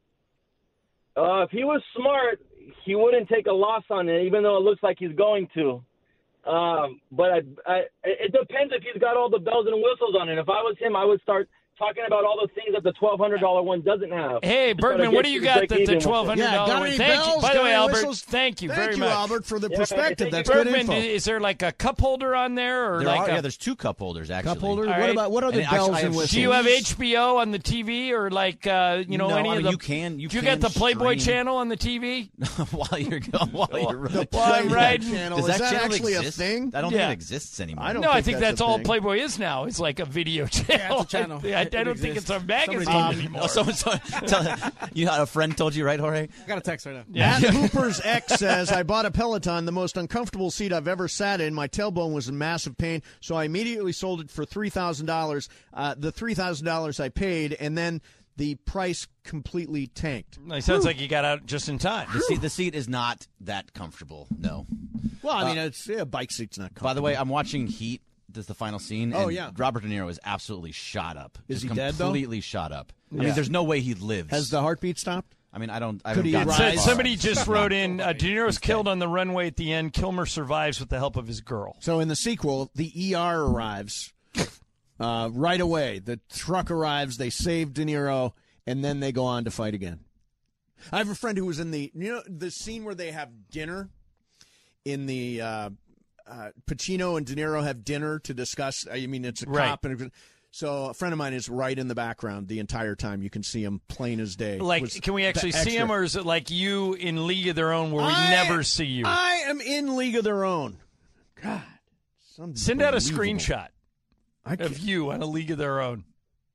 Uh, if he was smart, he wouldn't take a loss on it, even though it looks like he's going to. Um, but I, I, it depends if he's got all the bells and whistles on it. If I was him, I would start talking about all the things that the twelve hundred dollars one doesn't have. Hey, Bergman, what do you got that the twelve hundred dollars yeah, one? Thank Bells, you. By the way, Albert, whistles? thank you thank very you, much. Albert, for the yeah, perspective. That's Bergman, good info. Is there like a cup holder on there? or there like are, a, Yeah, there's two cup holders, actually. Cup holder? All What right. about what are the And bells actually, I and have whistles? Do you have H B O on the T V or like, uh, you know, no, any I of mean, the... you can, you do you can get the Playboy stream. channel on the T V? while you're going, while you're running. While I'm riding. Channel. Does Is that, that channel actually exist? a thing? I don't Yeah. think it exists anymore. I don't No, think I think that's that's a all thing. Playboy is now. It's like a video channel. It's a channel. I, I, It- I it don't think exists. it's a magazine Somebody- anymore. Oh, someone, someone, tell, you had a friend told you, right, Jorge? I got a text right now. Yeah. Matt Hooper's ex says, I bought a Peloton, the most uncomfortable seat I've ever sat in. My tailbone was in massive pain, so I immediately sold it for three thousand dollars. Uh, the three thousand dollars I paid, and then the price completely tanked. It sounds like you got out just in time. The seat, the seat is not that comfortable, no. Well, I mean, Uh, it's yeah, bike seat's not comfortable. By the way, I'm watching Heat. This is the final scene. Oh, and yeah. Robert De Niro is absolutely shot up. Is Just he dead, though? Completely shot up. I Yeah. mean, there's no way he lives. Has the heartbeat stopped? I mean, I don't. I Could haven't he gotten rise? that So- far. somebody just wrote in, uh, De Niro's killed on the runway at the end. Kilmer survives with the help of his girl. So in the sequel, the E R arrives uh, right away. The truck arrives. They save De Niro, and then they go on to fight again. I have a friend who was in the you know the scene where they have dinner in the uh, uh, Pacino and De Niro have dinner to discuss. I mean, it's a Right. cop and. So a friend of mine is right in the background the entire time. You can see him plain as day. Like, Was can we actually the see extra- him, or is it like you in League of Their Own where we I- never see you? I am in League of Their Own. God, Send out a unbelievable. screenshot I of can't- you on a League of Their Own.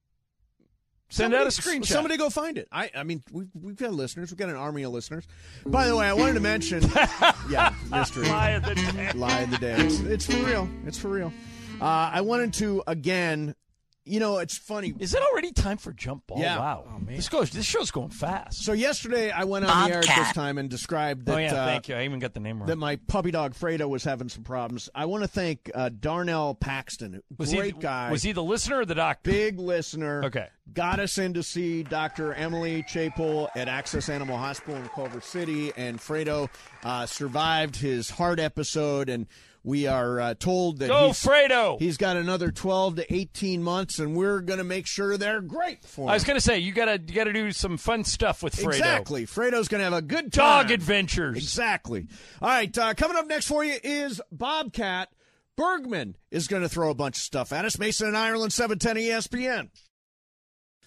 Send Somebody, out a screenshot. Somebody go find it. I, I mean, we've, we've got listeners. We've got an army of listeners. By the way, I wanted to mention, yeah, mystery. Lie of the day. Lie of the day. It's, it's for real. It's for real. Uh, I wanted to, again, you know, it's funny. Is it already time for jump ball? Yeah. Wow. Oh, man. This goes. This show's going fast. So yesterday I went on the air at this time and described that, oh yeah, uh, thank you. I even got the name that wrong. my puppy dog Fredo was having some problems. I want to thank uh, Darnell Paxton. Was Great he, guy. Was he the listener or the doctor? Big listener. Okay. Got us in to see Doctor Emily Chapel at Access Animal Hospital in Culver City, and Fredo uh, survived his heart episode, and we are uh, told that Go, he's, Fredo! he's got another twelve to eighteen months, and we're going to make sure they're great for him. I was going to say you got to you got to do some fun stuff with Fredo. Exactly. Fredo's going to have a good time. Dog adventures. Exactly. All right, uh, coming up next for you is Bobcat. Bergman is going to throw a bunch of stuff at us. Mason and Ireland, seven ten E S P N.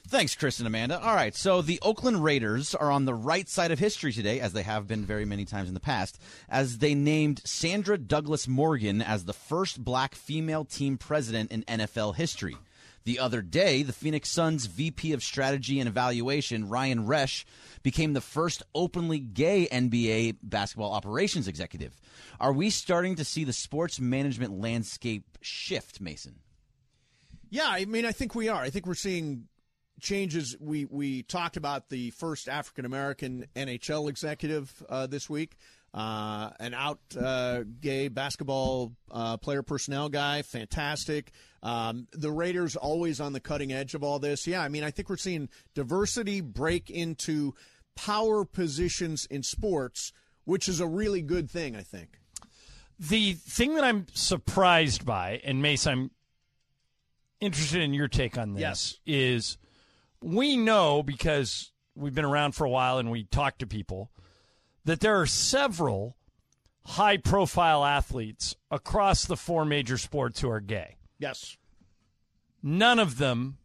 Thanks, Chris and Amanda. All right, so the Oakland Raiders are on the right side of history today, as they have been very many times in the past, as they named Sandra Douglas Morgan as the first black female team president in N F L history. The other day, the Phoenix Suns V P of Strategy and Evaluation, Ryan Resch, became the first openly gay N B A basketball operations executive. Are we starting to see the sports management landscape shift, Mason? Yeah, I mean, I think we are. I think we're seeing changes. We we talked about the first African-American N H L executive uh, this week, uh, an out uh, gay basketball uh, player personnel guy, fantastic. Um, the Raiders always on the cutting edge of all this. Yeah, I mean, I think we're seeing diversity break into power positions in sports, which is a really good thing, I think. The thing that I'm surprised by, and Mace, I'm interested in your take on this, yes. is we know, because we've been around for a while and we talk to people, that there are several high-profile athletes across the four major sports who are gay. Yes. None of them,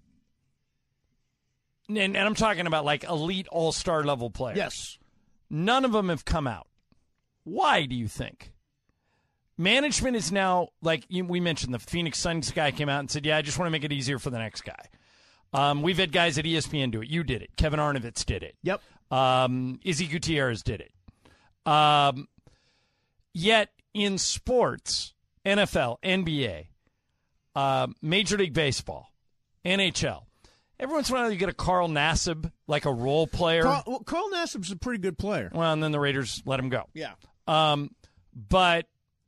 and, and I'm talking about like elite all-star level players. Yes. None of them have come out. Why, do you think? Management is now, like you, we mentioned, the Phoenix Suns guy came out and said, yeah, I just want to make it easier for the next guy. Um, we've had guys at E S P N do it. You did it. Kevin Arnovitz did it. Yep. Um, Izzy Gutierrez did it. Um, yet in sports, N F L, N B A, uh, Major League Baseball, N H L, every once in a while you get a Carl Nassib, like a role player. Carl, well, Carl Nassib's a pretty good player. Well, and then the Raiders let him go. Yeah. Um, but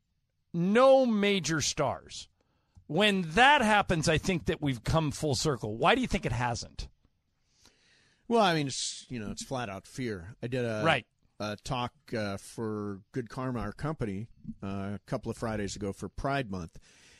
no major stars. When that happens, I think that we've come full circle. Why do you think it hasn't? Well, I mean, it's, you know, it's flat out fear. I did a, right. a talk uh, for Good Karma, our company, uh, a couple of Fridays ago for Pride Month.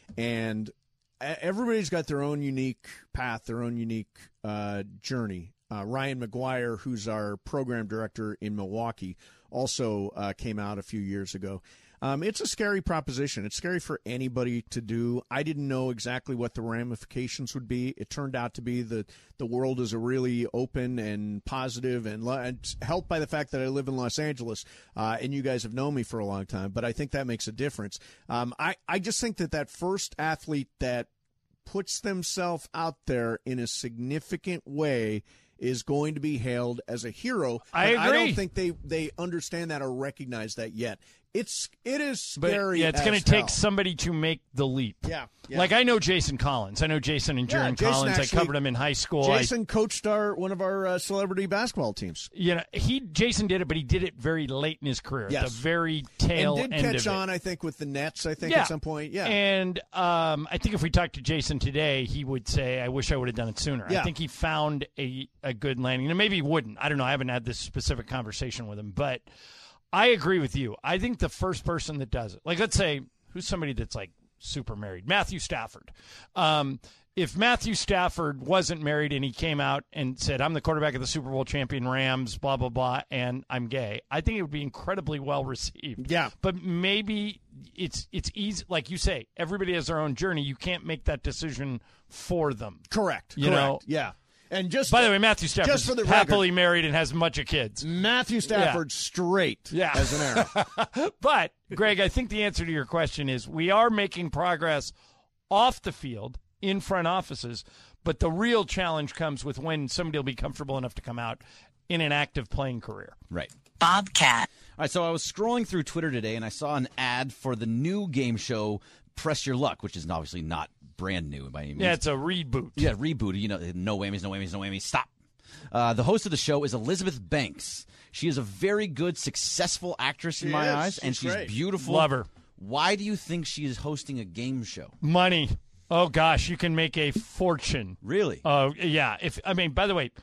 And everybody's got their own unique path, their own unique uh, journey. Uh, Ryan McGuire, who's our program director in Milwaukee, also uh, came out a few years ago. Um, it's a scary proposition. It's scary for anybody to do. I didn't know exactly what the ramifications would be. It turned out to be that the world is a really open and positive, and, lo- and helped by the fact that I live in Los Angeles, uh, and you guys have known me for a long time. But I think that makes a difference. Um, I, I just think that that first athlete that puts themselves out there in a significant way is going to be hailed as a hero. I agree. I don't think they, they understand that or recognize that yet. It's it is scary. But, yeah, it's going to take somebody to make the leap. Yeah, yeah. Like I know Jason Collins. I know Jason and Jaron yeah, Collins. Actually, I covered him in high school. Jason I, coached our one of our uh, celebrity basketball teams. You know, he Jason did it, but he did it very late in his career. Yes. At the very tail and did end catch of on, it. I think, with the Nets. I think yeah. at some point. Yeah, and um, I think if we talked to Jason today, he would say, "I wish I would have done it sooner." Yeah. I think he found a a good landing. And maybe he wouldn't. I don't know. I haven't had this specific conversation with him, but I agree with you. I think the first person that does it, like let's say, who's somebody that's like super married? Matthew Stafford. Um, if Matthew Stafford wasn't married and he came out and said, I'm the quarterback of the Super Bowl champion Rams, blah, blah, blah, and I'm gay, I think it would be incredibly well received. Yeah. But maybe it's it's easy. Like you say, everybody has their own journey. You can't make that decision for them. Correct. You Correct. know? Yeah. And just By the way, Matthew Stafford just for the happily record, married and has a bunch of kids. Matthew Stafford Yeah. straight Yeah. as an arrow. But, Greg, I think the answer to your question is we are making progress off the field in front offices, but the real challenge comes with when somebody will be comfortable enough to come out in an active playing career. Right. Bobcat. All right, so I was scrolling through Twitter today, and I saw an ad for the new game show Press Your Luck, which is obviously not brand new by any means. Yeah, it's a reboot. Yeah, reboot. You know, no whammies, no whammies, no whammies. Stop. Uh, the host of the show is Elizabeth Banks. She is a very good, successful actress in She my is. eyes, and She's she's great. beautiful. Love her. Why do you think she is hosting a game show? Money. Oh, gosh, you can make a fortune. Really? Oh, uh, yeah. If I mean, by the way,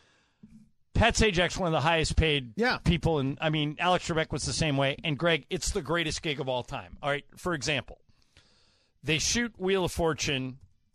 Pat Sajak's one of the highest paid yeah. people. And I mean, Alex Trebek was the same way. And, Greg, it's the greatest gig of all time. All right, for example, they shoot Wheel of Fortune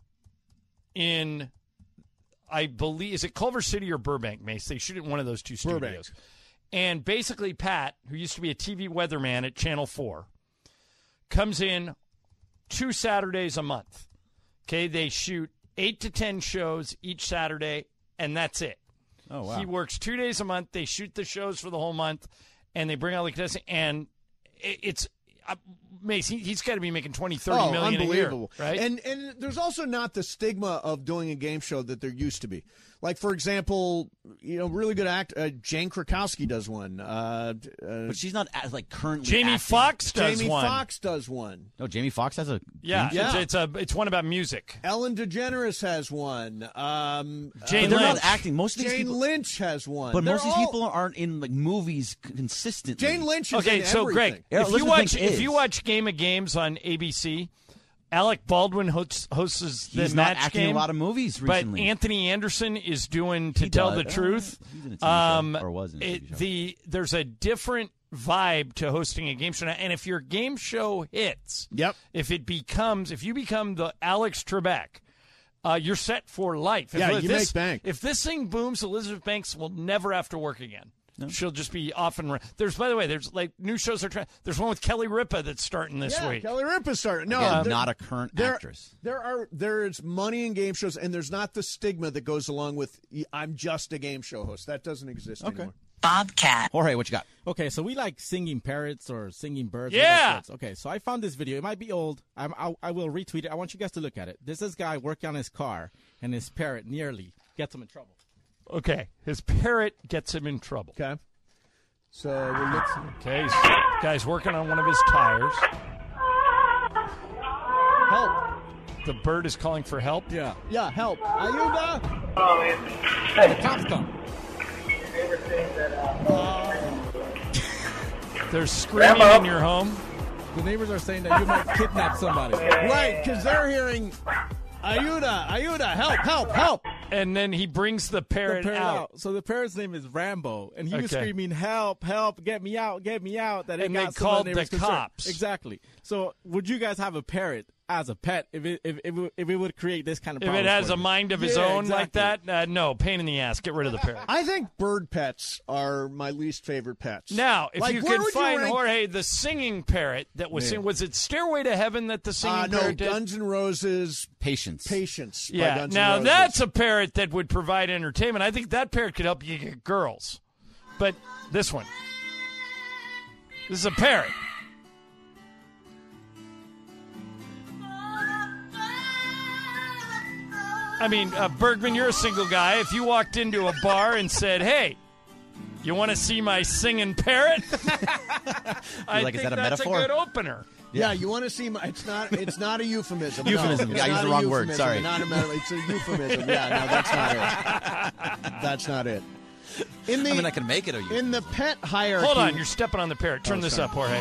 in, I believe, is it Culver City or Burbank, Mace? They shoot it in one of those two studios. Burbank. And basically, Pat, who used to be a T V weatherman at Channel four, comes in two Saturdays a month. Okay, they shoot eight to ten shows each Saturday and that's it. Oh, wow. He works two days a month. They shoot the shows for the whole month, and they bring out the contestants. And it, it's uh, Mace. He, he's got to be making twenty, thirty oh, million unbelievable. a year, right? And and there's also not the stigma of doing a game show that there used to be. Like, for example, you know, really good act. Uh, Jane Krakowski does one. Uh, uh, But she's not as, like currently. Jamie acting. Foxx does Jamie one. Foxx does one. No, Jamie Foxx has a. Yeah, game show? It's, it's a it's one about music. Ellen DeGeneres has one. Um, Jane But they're Lynch. not acting. Most of these Jane people. Lynch has one. But They're most of these all- people aren't in like movies consistently. Jane Lynch is Okay, in so everything. Greg, Yeah, if you Elizabeth watch Banks if you is. watch Game of Games on A B C, Alec Baldwin hosts, hosts the He's not match acting game. in a lot of movies recently. But Anthony Anderson is doing To He Tell does. the Truth. Uh, he's in a T V show, um, or was in a T V it- show. The there's a different vibe to hosting a game show now. And if your game show hits, yep. if it becomes if you become the Alex Trebek, uh, you're set for life. If, Yeah, if you this, make bank. If this thing booms, Elizabeth Banks will never have to work again. She'll just be off and running. There's, by the way, there's like new shows are trying. There's one with Kelly Ripa that's starting this yeah, week. Kelly Ripa's starting. No, Again, there- not a current there, actress. There are there's money in game shows, and there's not the stigma that goes along with I'm just a game show host. That doesn't exist Okay. anymore. Bobcat. Jorge, what you got? Okay, so we like singing parrots or singing birds. Yeah. Birds. Okay, so I found this video. It might be old. I'm, I, I will retweet it. I want you guys to look at it. This is this guy working on his car, and his parrot nearly gets him in trouble. Okay, his parrot gets him in trouble. Okay. So we'll look. Okay, he's, guy's working on one of his tires. Help! The bird is calling for help. Yeah. Yeah, help! Ayuda! The cops come. They're screaming in your home. The neighbors are saying that you might kidnap somebody. Right, because they're hearing Ayuda! Ayuda! Help! Help! Help! And then he brings the parrot, The parrot out. out. So the parrot's name is Rambo, and he was Okay. screaming, "Help! Help! Get me out! Get me out!" That it And they got some of called neighbors the concerned. cops. Exactly. So would you guys have a parrot as a pet if it if if it, if it would create this kind of If problem it has for a you? mind of his Yeah, own like exactly. that, uh, no, pain in the ass. Get rid of the parrot. I think bird pets are my least favorite pets. Now, if Like, you where could would find rank- Jorge the singing parrot that was Yeah. sing, was it Stairway to Heaven that the singing Uh, no, parrot did? Guns N' Roses, Patience. Patience. by Yeah. Guns N' Now Roses. that's a parrot that would provide entertainment. I think that parrot could help you get girls. But this one, this is a parrot. I mean, uh, Bergman, you're a single guy. If you walked into a bar and said, "Hey, you want to see my singing parrot?" I like, is think that a that's metaphor? a good opener. Yeah, you want to see my. It's not. It's not a euphemism. Euphemism. No, Yeah, I it's used not the a wrong word. euphemism, Sorry. Not a meta- it's a euphemism. Yeah, no, that's not it. That's not it. In the I mean, I can make it a you. in the pet hierarchy. Hold on, you're stepping on the parrot. Turn Oh, this sorry. up, Jorge.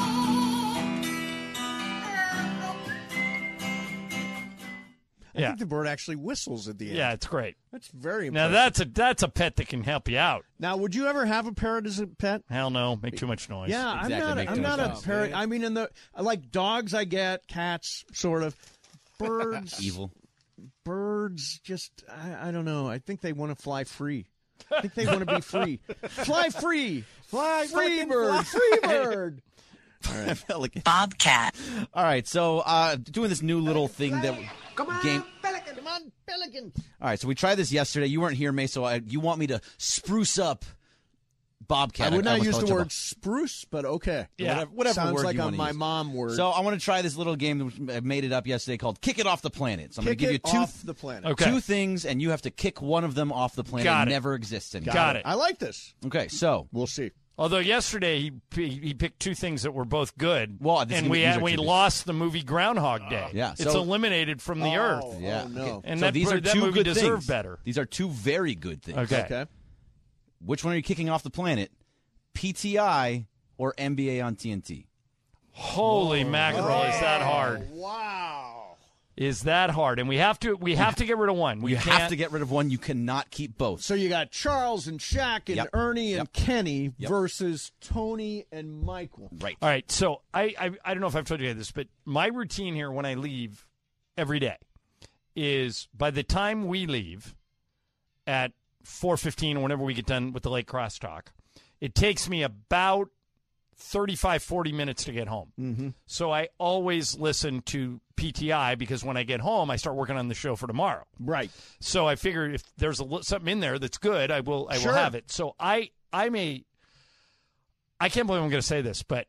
I Yeah. think the bird actually whistles at the end. Yeah, it's great. That's very Now impressive. that's a that's a pet that can help you out. Now, would you ever have a parrot as a pet? Hell no, make too much noise. Yeah, Exactly, I'm not. make I'm too not much a noise. parrot. I mean, in the I like dogs, I get cats, sort of. Birds, Evil. birds. Just I, I don't know. I think they want to fly free. I think they want to be free. Fly free, Fly, free Pelican, bird, fly. free bird. Pelican. Bobcat. All right, so uh, doing this new little thing that Come on, game. pelican. Come on, pelican. All right, so we tried this yesterday. You weren't here, May, so I, you want me to spruce up Bobcat? I would not almost use called the it word spruce, but okay. Yeah. Whatever, whatever Sounds word like you a want to my use. mom word. So I want to try this little game. I made it up yesterday called "Kick It Off the Planet." So I'm Kick going to it give you two off the planet. Okay. two things, and you have to kick one of them off the planet. Got it it. never exists anymore. Got it. I like this. Okay, so We'll see. Although yesterday he he he picked two things that were both good. Well, this is and gonna- we these had, are we two- lost the movie Groundhog Day. Yeah, it's so- eliminated from the Oh, earth. yeah, Oh, no. And so that, these are that two movie good deserved things. better. These are two very good things. Okay. Okay. Which one are you kicking off the planet? P T I or N B A on T N T? Holy mackerel! Is that hard? Wow. Is that hard? And we have to we have to get rid of one. We You can't, have to get rid of one. You cannot keep both. So you got Charles and Shaq and Yep. Ernie and Yep. Kenny Yep. versus Tony and Michael. Right. All right, so I, I I don't know if I've told you this, but my routine here when I leave every day is by the time we leave at four fifteen or whenever we get done with the late crosstalk, it takes me about thirty-five, forty minutes to get home. Mm-hmm. So I always listen to P T I because when I get home, I start working on the show for tomorrow. Right. So I figure if there's a, li- something in there that's good, I will I Sure. will have it. So I I may I can't believe I'm going to say this, but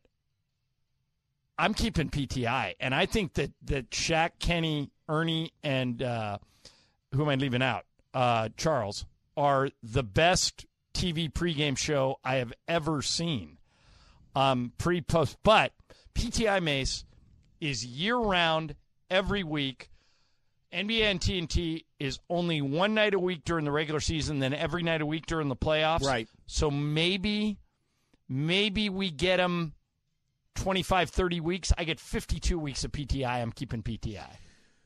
I'm keeping P T I, and I think that that Shaq, Kenny, Ernie, and uh, who am I leaving out? Uh, Charles are the best T V pregame show I have ever seen. Um, pre post, but P T I Mace is year round, every week. N B A and T N T is only one night a week during the regular season, then every night a week during the playoffs. Right. So maybe, maybe we get them twenty-five, thirty weeks. I get fifty-two weeks of P T I. I'm keeping P T I.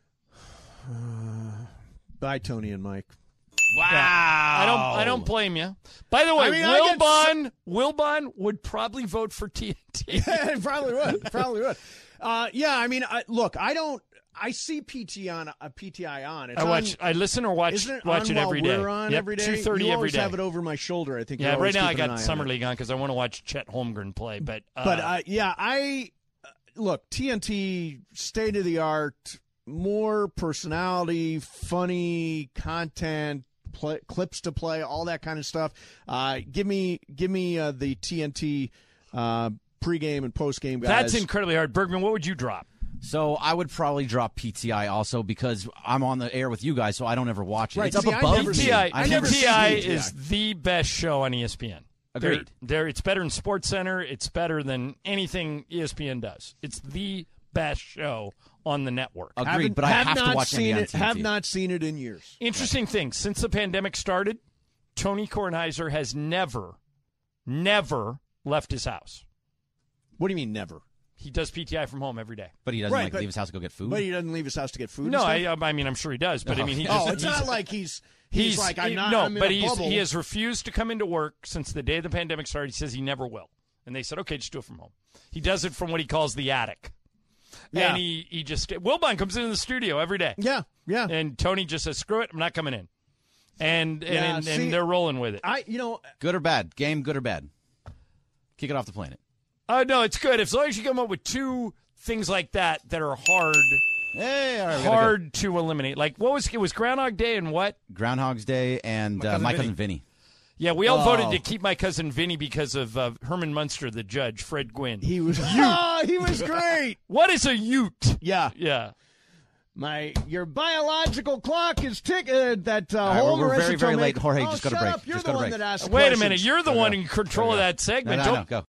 Uh, bye, Tony and Mike. Wow. Yeah, I don't I don't blame you. By the way, I mean, I Wilbon get Wilbon would probably vote for T N T. Yeah, probably would. Probably would. Uh, yeah, I mean, I, look, I don't. I see P T on a P T I on. It's I watch. on, I listen or watch. Isn't it watch on it every day. We're on yep, every day. two thirty you every always day. have it over my shoulder. I think. Yeah, you're right always now I keeping an got eye Summer on it. League on because I want to watch Chet Holmgren play. But uh, But uh, yeah, I uh, look T N T state of the art, more personality, funny content. Play, clips to play, all that kind of stuff. Uh, give me, give me uh, the T N T uh, pregame and postgame guys. that's incredibly hard. Bergman, what would you drop? So I would probably drop P T I also because I'm on the air with you guys, so I don't ever watch it. Right. It's See, up I above never me. see- P T I, I never P T I see P T I. is the best show on E S P N. Agreed. They're, they're, it's better than SportsCenter. It's better than anything E S P N does. It's the best show on the network. Agreed, Haven't- but I have to not watch seen N B A on it. T N T. Have not seen it in years. Interesting thing, since the pandemic started, Tony Kornheiser has never, never left his house. What do you mean never? He does P T I from home every day. But he doesn't Right, like but- leave his house to go get food. But he doesn't leave his house to get food. No, and I, stuff? I mean, I'm sure he does, but I mean, he just. oh, it's he's- not like he's he's, like I'm not. no, I'm in but a he's, bubble. he has refused to come into work since the day the pandemic started. He says he never will, and they said, okay, just do it from home. He does it from what he calls the attic. Yeah. And he, he just Wilbon comes into the studio every day. Yeah, yeah. And Tony just says, screw it, I'm not coming in. And and, Yeah, and, see- and they're rolling with it. I, you know, Good or bad? Game, good or bad? Kick it off the planet. Uh, no, it's good. As long as you come up with two things like that that are hard Hey, all right, we gotta hard to eliminate. Like, what was it was Groundhog Day and what? go. Groundhog's Day and My uh, Cousin My Vinny. Cousin Vinny. Yeah, we all Oh. voted to keep My Cousin Vinny because of uh, Herman Munster, the judge, Fred Gwynn. he was. Oh, he was great. What is a Ute? Yeah. Yeah. My your biological clock is ticking. That uh, right, whole we're- we're very, Marissa very Tomei- late. Jorge, oh, just go to shut break. Up. You're Just the go to one break. that asked. Wait a questions. minute. You're the There we one go. in control of There we go. that segment. No, no, Don't- no, go.